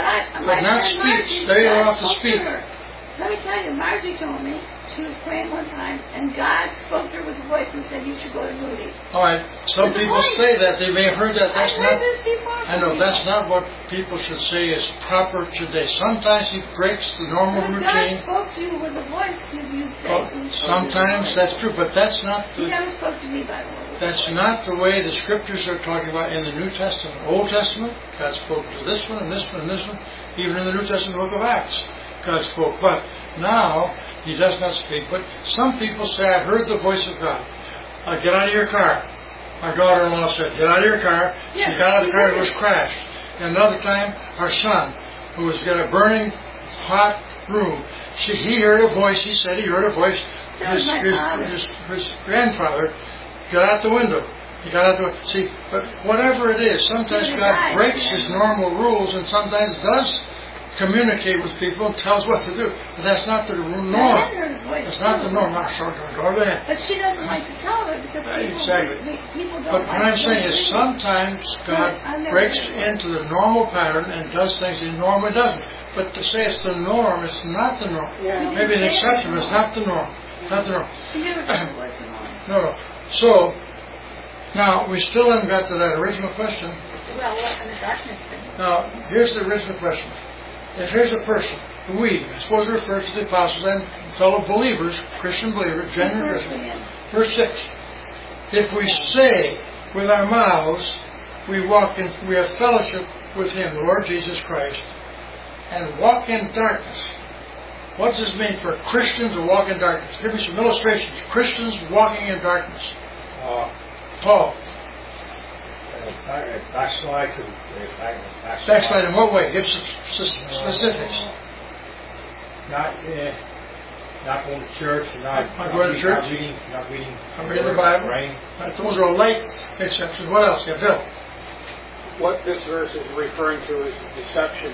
But not speak. Stay off the speak. Let me tell you, Margie told me, she was praying one time, and God spoke to her with a voice and said, you should go to Moody. All right. Some people say that. They may have heard that. That's I've heard not. this before. I know that's not what people should say is proper today. Sometimes He breaks the normal When routine. God spoke to you with a voice, you Well, sometimes that's true, but that's not He the. never spoke to me, by the way. That's not the way the Scriptures are talking about in the New Testament. Old Testament, God spoke to this one and this one and this one. Even in the New Testament book of Acts, God spoke. But now, He does not speak. But some people say, I heard the voice of God. Get out of your car. My daughter-in-law said, get out of your car. Yes, She got out of the car and it he was did. crashed. And another time, our son, who was in a burning, hot room, he heard a voice. He said he heard a voice. That was my father. His grandfather got out the window. He got out the window. See, but whatever it is, sometimes He God died. breaks His normal rules and sometimes does communicate with people and tells what to do. But that's not the norm. I heard his voice That's not the too. norm. I'm sorry, go ahead. But she doesn't like to tell her because Exactly. people don't But like what I'm to saying is believe. sometimes I God never breaks heard that. into the normal pattern and does things He normally doesn't. But to say it's the norm, it's not the norm. Yeah. Maybe an exception, but it's not the norm. Not the norm. She never said the voice of mine. No. So, now, we still haven't got to that original question. Well, walk in the darkness. Then. Now, here's the original question. If here's a person, we, I suppose it refers to the apostles and fellow believers, Christian believers, genuine Verse Christians. again. Verse 6. If we say with our mouths, we have fellowship with Him, the Lord Jesus Christ, and walk in darkness. What does this mean for Christians to walk in darkness? Give me some illustrations. Christians walking in darkness. Paul. Backslide to Backslide in what way? Give some specifics. Not going to church, not going to church? not reading The Bible. Right? Those are light exceptions. What else? Yeah, Bill. What this verse is referring to is deception.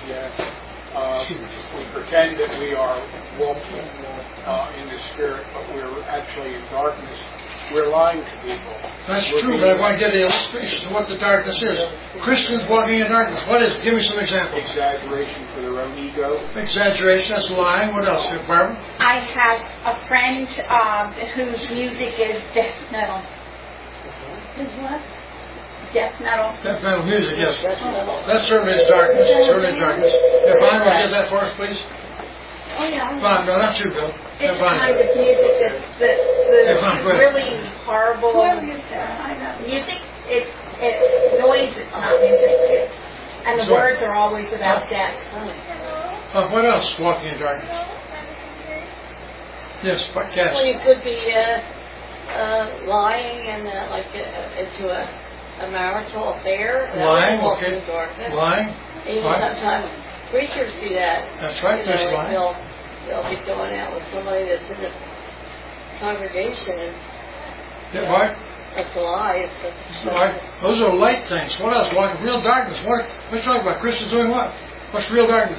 We pretend that we are walking in the Spirit, but we're actually in darkness. We're lying to people. That's true, but I want to get the illustrations of what the darkness is. Christians walking in darkness. What is it? Give me some examples. Exaggeration for their own ego. Exaggeration, that's lying. What else? Barbara? I have a friend whose music is death metal. Is what? Death metal. Death metal music, yes. That certainly is darkness. Certainly is darkness. If I want to get that for us, please. Oh, yeah. Fine, no, not you, Bill. It's the Fine. kind of music that's Fine, go ahead. really horrible Whoever gets that, I know. music. It's noise. It's not music. And the Sorry. words are always about death. What else? Walking in darkness. Yes, Well, yes. you could be lying and into a marital affair. That Lying, would walk okay. in darkness. Lying. Even Lying. sometimes preachers do that. That's right, You there's know, lying. They'll be going out with somebody that's in the congregation, and Yeah, what? that's a lie. Right. Those are light things. What else? Like real darkness. Let's talk about Christians doing what? What's real darkness?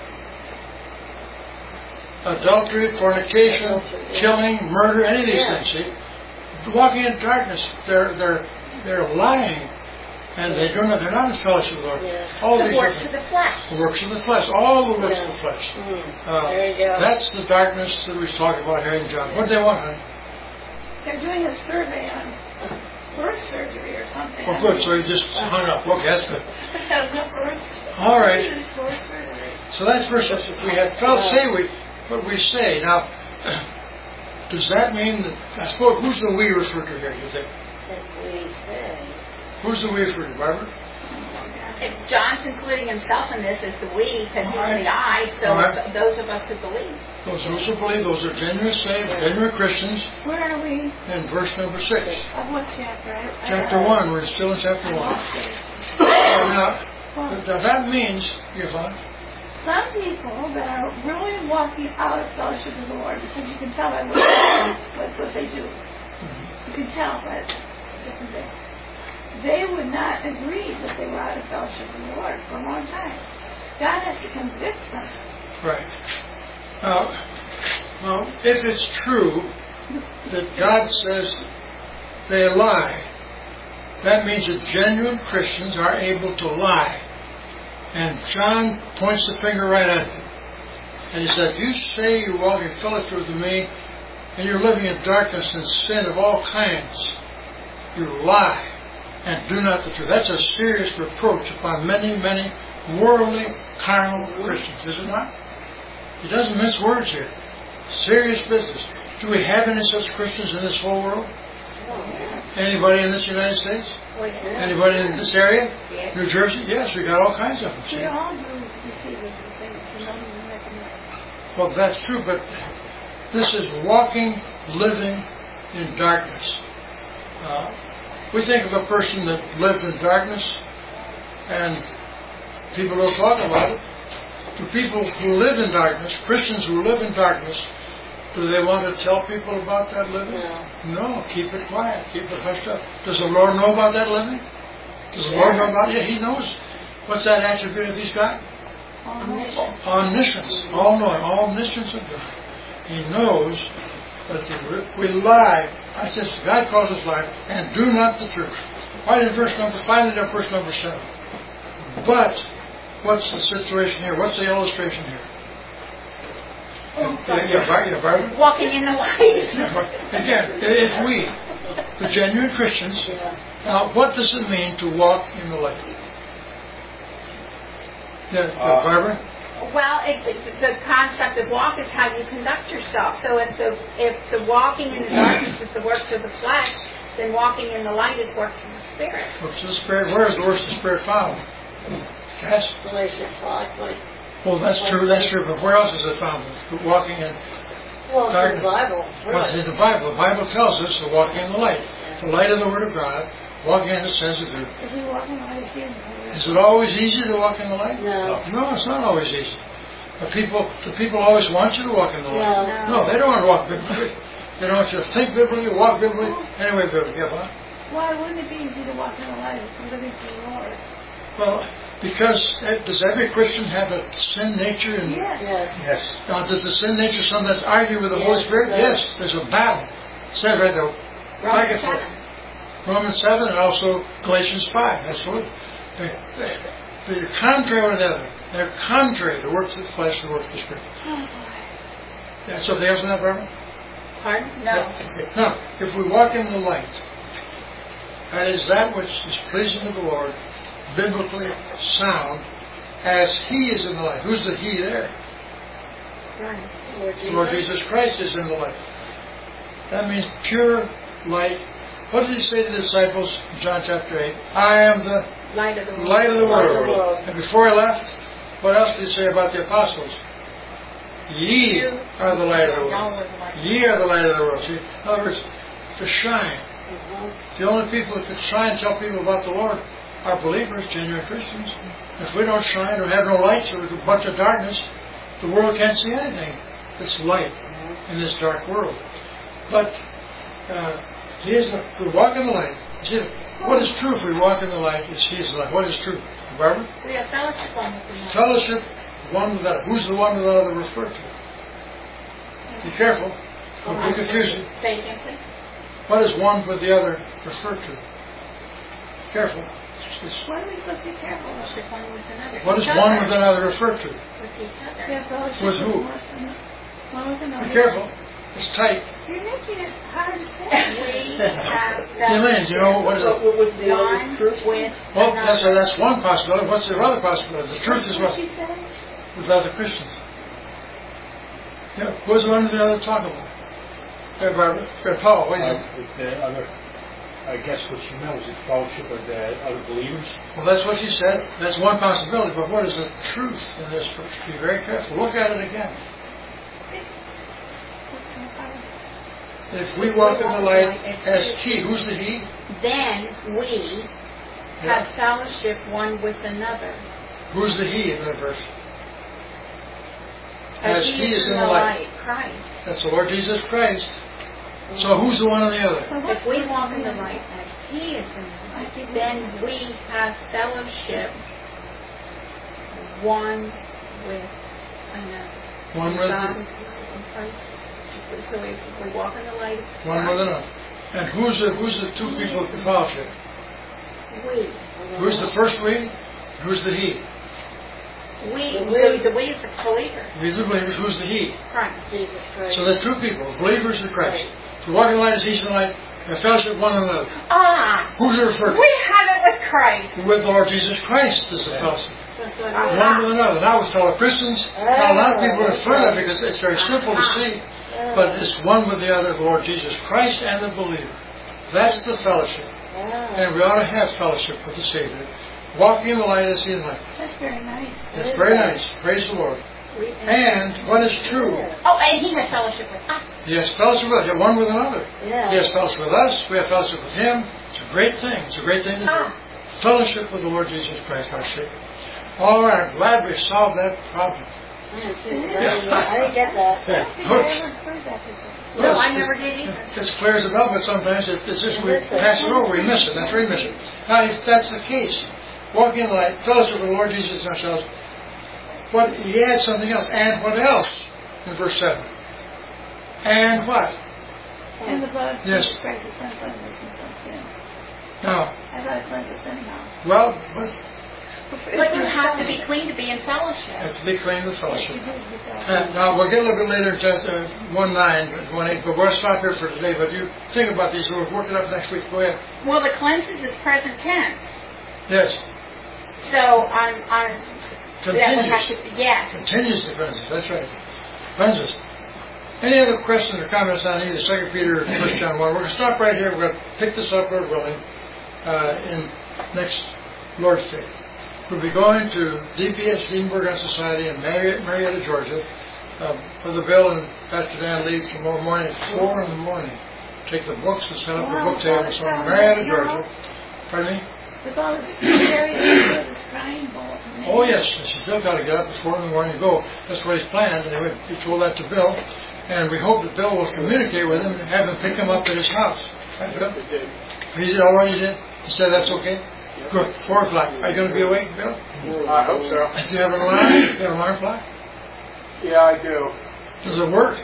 Adultery, fornication, killing, murder, any of these things. See, walking in darkness, they're lying, and they're not in fellowship with the Lord. Yeah. All The these works of different- the flesh. the works of the flesh, all the works of the flesh. There you go. That's the darkness that we talk about here in John. What do they want, honey? They're doing a survey on birth surgery or something. Oh, good. So you just hung up. Okay, that's good. No birth. All right. Birth surgery. So that's verse. We had felt say what we say. Now, does that mean that? I suppose who's the we referred to here? You think? As we say. Who's the we referred to, Barbara? If John's including himself in this as the we, because he's All right. the I, so All right. those of us who believe. Those who believe, those are genuine saved, genuine Christians. Where are we? In verse number 6, Of what chapter? chapter 1. We're still in chapter 1. Now, that means, Yvonne, some people that are really walking out of fellowship with the Lord, because you can tell by what they do. You can tell by different things. They would not agree that they were out of fellowship with the Lord for a long time. God has to convict them. right. Now, if it's true that God says they lie, that means that genuine Christians are able to lie. And John points the finger right at them. And he said, you say you walk in fellowship with me, and you're living in darkness and sin of all kinds. You lie and do not the truth. That's a serious reproach upon many, many worldly, carnal Christians, is it not? He doesn't mince words here. Serious business. Do we have any such Christians in this whole world? Anybody in this United States? Anybody in this area? New Jersey? Yes, we got all kinds of them. See? We all do receive the things you don't even recognize. Well, that's true, but this is walking, living in darkness. We think of a person that lived in darkness, and people don't talk about it. Do people who live in darkness, Christians who live in darkness, do they want to tell people about that living? No, keep it quiet, keep it hushed up. Does the Lord know about that living? Does the Lord know about it? Yeah, He knows. What's that attribute that He's got? Omniscience, all-knowing, omniscience of God. He knows that we lie. I says God calls us lie, and do not the truth. Finally, in verse number 7. But what's the situation here? What's the illustration here? Barbara? Walking in the light. Again, if we, the genuine Christians, now what does it mean to walk in the light? Barbara? Well, the concept of walk is how you conduct yourself. So if the walking in the darkness is the works of the flesh, then walking in the light is works of the Spirit. Works of the Spirit. Where is the works of the Spirit found? Yes? Galatians 5:20. Well, that's true, but where else is it found? Walking in Well, it's the Bible. Well, it's in the Bible. The Bible tells us to walk in the light. The light of the Word of God, walking in the sense of it. If we walk in the light again, Is it always easy to walk in the light? No. No, it's not always easy. Do people always want you to walk in the light? No. No, they don't want to walk biblically. They don't want you to think biblically, walk biblically, anyway biblically. Yeah, what? why wouldn't it be easy to walk in the light if we're living for the Lord? Well, because does every Christian have a sin nature? And Yes. Yes. does the sin nature sometimes argue with the Holy Spirit? Yes, there's a battle. It says right there, back and forth. Romans 7 and also Galatians 5. That's what they're contrary to one another. They're contrary, the works of the flesh, the works of the Spirit. Yeah, something else in that, Barbara? Pardon? No. Now, if we walk in the light, that is that which is pleasing to the Lord, biblically sound, as He is in the light. Who's the He there? Right. Lord Jesus Christ is in the light. That means pure light. What did He say to the disciples in John chapter 8? I am the Light of the world. light of the world. And before He left, what else did He say about the apostles? Ye are the light of the world. Ye are the light of the world. See, in other words, to shine. The only people that can shine and tell people about the Lord are believers, genuine Christians. If we don't shine or have no lights or a bunch of darkness, the world can't see anything. It's light in this dark world. But we walk in the light. See, what is true if we walk in the light is He is the light. What is true? Barbara? We have fellowship one with another. Fellowship, one with another. Who's the one with another referred to? Be careful. Don't be confusing. Say again, please. What is one with the other referred to? Careful. What are we supposed to be careful of? Fellowship one with another. What is Each one other. with another referred to? With each other. Yeah, fellowship With who? One with another. Be careful. It's tight. You're making it hard to say. We have Elaine, do you know what is it? What was the one other truth? with Well, another. that's one possibility. What's the other possibility? The truth is what? What she said? With other Christians. Yeah, what's the one with the other talk about? Hey, Barbara. Good, Paul, what do you think? The other, I guess what she meant was the fellowship of the other believers. Well, that's what she said. That's one possibility. But what is the truth in this verse? Be very careful. Look at it again. If we walk in the light as He, who's the He? Then we have fellowship one with another. Who's the He in that verse? As He He is in the light, light. Christ. That's the Lord Jesus Christ. So who's the one on the other? If we walk in the light as He is in the light, then we have fellowship one with another. One with God the, is in Christ. So if we walk in the light of one with another. And who's the two people in fellowship? we. Who's the first we? Who's the He? The we is the believer. We the believers. Who's the He? Christ. Jesus Christ. So the two people, believers in Christ. If we walk in the light as He's in the light, and fellowship one another. Ah! Who's the referred? We have it with Christ. With the Lord Jesus Christ is the fellowship. That's what One with another. Now with fellow Christians, now a lot of people refer to that because it's very simple to see. But it's one with the other, the Lord Jesus Christ and the believer. That's the fellowship. And we ought to have fellowship with the Savior. Walking in the light as He is in the light. That's very nice. It's very nice. Praise the Lord. And what is true? Oh, and He has fellowship with us. He has fellowship with us, one with another. Yeah. He has fellowship with us. We have fellowship with Him. It's a great thing. It's a great thing to do. Fellowship with the Lord Jesus Christ, our Savior. All right. I'm glad we solved that problem. I didn't get that. No, I never did either. It's clear as a bell, but sometimes it's just we pass it over. We miss it. That's where we miss it. Now, if that's the case, walking in the light, fellowship with the Lord Jesus ourselves. But He adds something else. And what else? In verse 7. And what? And the blood of Yes. Jesus Christ, the Son of God, from sin. Now, I thought it cleansed us anyhow. well, but But you have to be clean to be in fellowship. it's to be clean with fellowship. You did with that. Now, we'll get a little bit later to 1:9, 1:8, but we'll stop here for today. But you think about these. We'll work it up next week. Go ahead. Well, the cleanses is present tense. Yes. So I'm that would have Continues. to be, yes. Continues to cleanse us. That's right. Cleanses. Any other questions or comments on either 2 Peter or 1 John 1? We're going to stop right here. We're going to pick this up, Lord willing, in next Lord's Day. We'll be going to DPS, Deanburg on Society in Marietta, Georgia. Brother Bill and Pastor Dan leave tomorrow morning at 4 in the morning. Take the books and set up the book table. So in Marietta, Georgia. Pardon me? With all this area, this crying bowl. Oh, yes. She's still got to get up at 4 in the morning and go. That's what he's planned. And he told that to Bill. And we hope that Bill will communicate with him and have him pick him up at his house. Right, Bill? He did already, did? He said that's okay? Good. 4 o'clock. Are you going to be awake, Bill? I hope so. Do you have an alarm? Do you have an alarm clock? Yeah, I do. Does it work?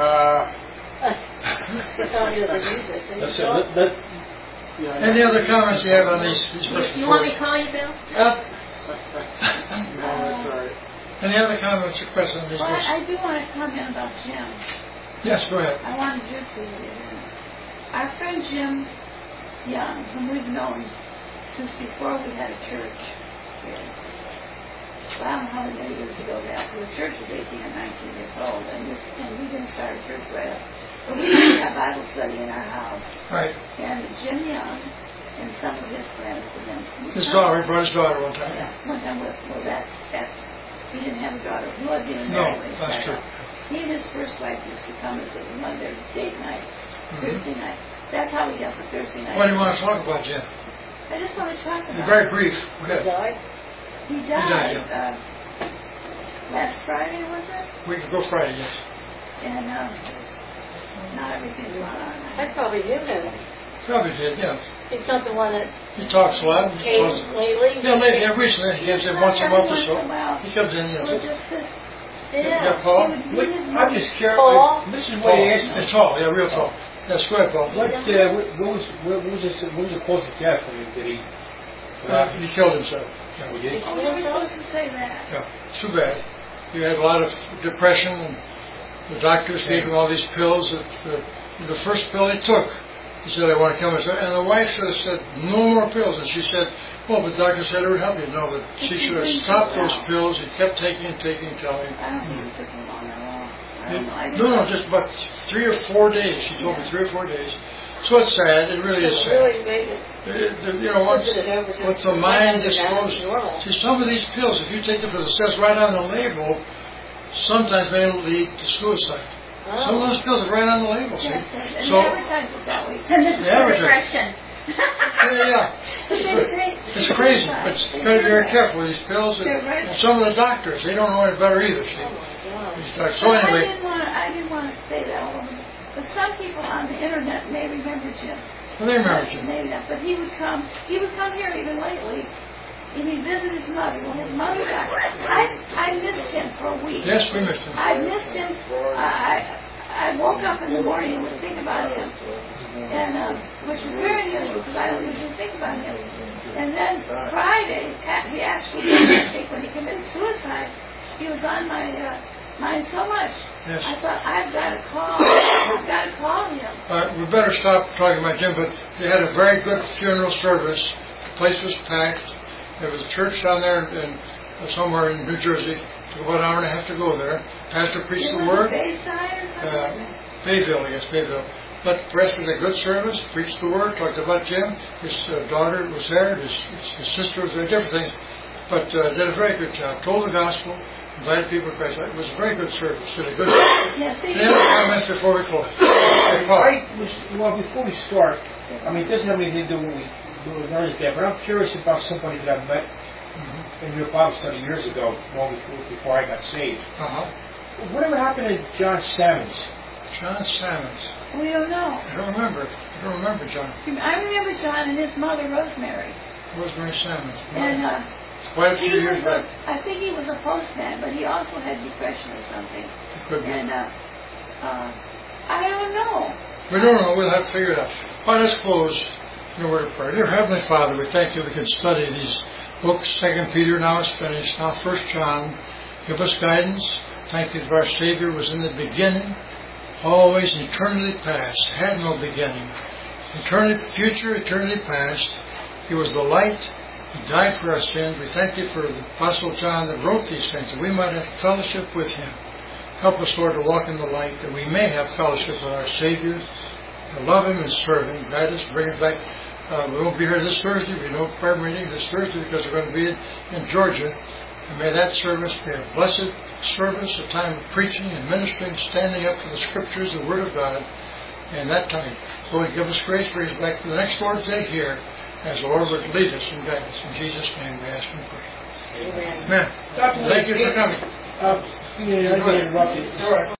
That's it. Any other comments you have on these verses? You want me to call you, Bill? Yep. No, that's all right. Any other comments or questions on these Well, verses? I do want to comment about Jim. Yes, go ahead. I wanted you to. Our friend Jim Young, whom we've known since before we had a church here. Well, I don't know how many years ago that. The church was 18 or 19 years old, and we didn't start a church right up. But we used to have Bible study in our house. Right. And Jim Young and some of his friends and them. His daughter, he brought his daughter one time. Yeah, one time with, well, that, he didn't have a daughter. He was getting No, married when he that's started true. out. He and his first wife used to come as on their date night, Thursday night. That's how we got the Thursday night. What do you want to talk about, Jim? I just want to talk about Very brief. Go He ahead. died? He died. died, Last Friday, was it? We can go Friday, yes. And now everything's gone on. I probably do know him. Probably did, yeah. He's not the one that He talks a lot. He came talks- lately? Yeah, maybe recently. He gives it once a month or Every so. once in a while. He comes in, Well, yeah. just this. Yeah, Paul? He would read his I'm Bible. just curious. Paul? This is what he asked me. It's tall, yeah, real tall. That's good, Paul. What was the cause of death? I mean, did he? He killed himself. He did? Oh, we were supposed to say that. Yeah, it's too bad. He had a lot of depression, and the doctors gave him all these pills. The first pill he took, he said, I want to kill myself. And the wife should have said, no more pills. And she said, well, but the doctor said it would help you. No, but she should have stopped those pills. He kept taking and taking and telling. I don't think it took him long at all. I don't know. I didn't No, just about 3 or 4 days. She told me 3 or 4 days. So it's sad. It really is sad. Really made it. You know, once the mind just just goes. normal. See, some of these pills, if you take them, because it says right on the label, sometimes may lead to suicide. Some of those pills are right on the label, see? Yes, and So, they advertise it that way. And this is Yeah, for but- depression. yeah. It's crazy, but you got to be very careful with these pills. And some of the doctors, they don't know any better either, see? These doctors. So But anyway, I didn't want to say that all over. But some people on the internet may remember Jim. well, they remember you. Maybe not. But he would come here even lately. And he'd visit his mother. When his mother died, I missed him for a week. Yes, we missed him. I missed him. I woke up in the morning and would think about him, and which was very unusual because I don't usually think about him. And then Friday, he actually, when he committed suicide, he was on my mind so much. Yes. I thought I've got to call him. We better stop talking about Jim, but they had a very good funeral service. The place was packed. There was a church down there in somewhere in New Jersey. It took about an hour and a half to go there. Pastor preached the word. Bayside or something? Bayville, I guess, Bayville. But the rest of the good service, preached the word, talked about Jim. His daughter was there, his sister was there, different things. But did a very good job. Told the gospel, invited people to Christ. It was a very good service. Did a good job. Yeah, see, Any other comments before we close? Hey, Paul. Well, before we start, I mean, it doesn't have anything to do with what we learned there, but I'm curious about somebody that I met in your Bible study years ago, long before I got saved. Whatever happened to John Sammons? John Sammons. we don't know. I don't remember. I don't remember John. I remember John and his mother, Rosemary. Rosemary Sammons. And Quite a few he was years back. I think he was a postman, but he also had depression or something. It could be. And I don't know. We don't know. We'll have to figure it out. All right, let's close in a word of prayer. Dear Heavenly Father, we thank you we can study these books. 2 Peter now is finished. Now 1 John. Give us guidance. Thank you that our Savior was in the beginning, always eternity past, had no beginning. Eternity future, eternity past. He was the light. He died for our sins. We thank you for the Apostle John that wrote these things, that we might have fellowship with him. Help us, Lord, to walk in the light, that we may have fellowship with our Savior, to love him and serve him. Guide us, bring us back. We won't be here this Thursday. We know prayer meeting this Thursday because we're going to be in Georgia. And may that service be a blessed service, a time of preaching and ministering, standing up for the Scriptures, the Word of God, and that time. Lord, give us grace, bring us back to the next Lord's Day here, as the Lord would lead us and guide us. In Jesus' name we ask and pray. Amen. Thank you for coming. I get interrupted. It's all right.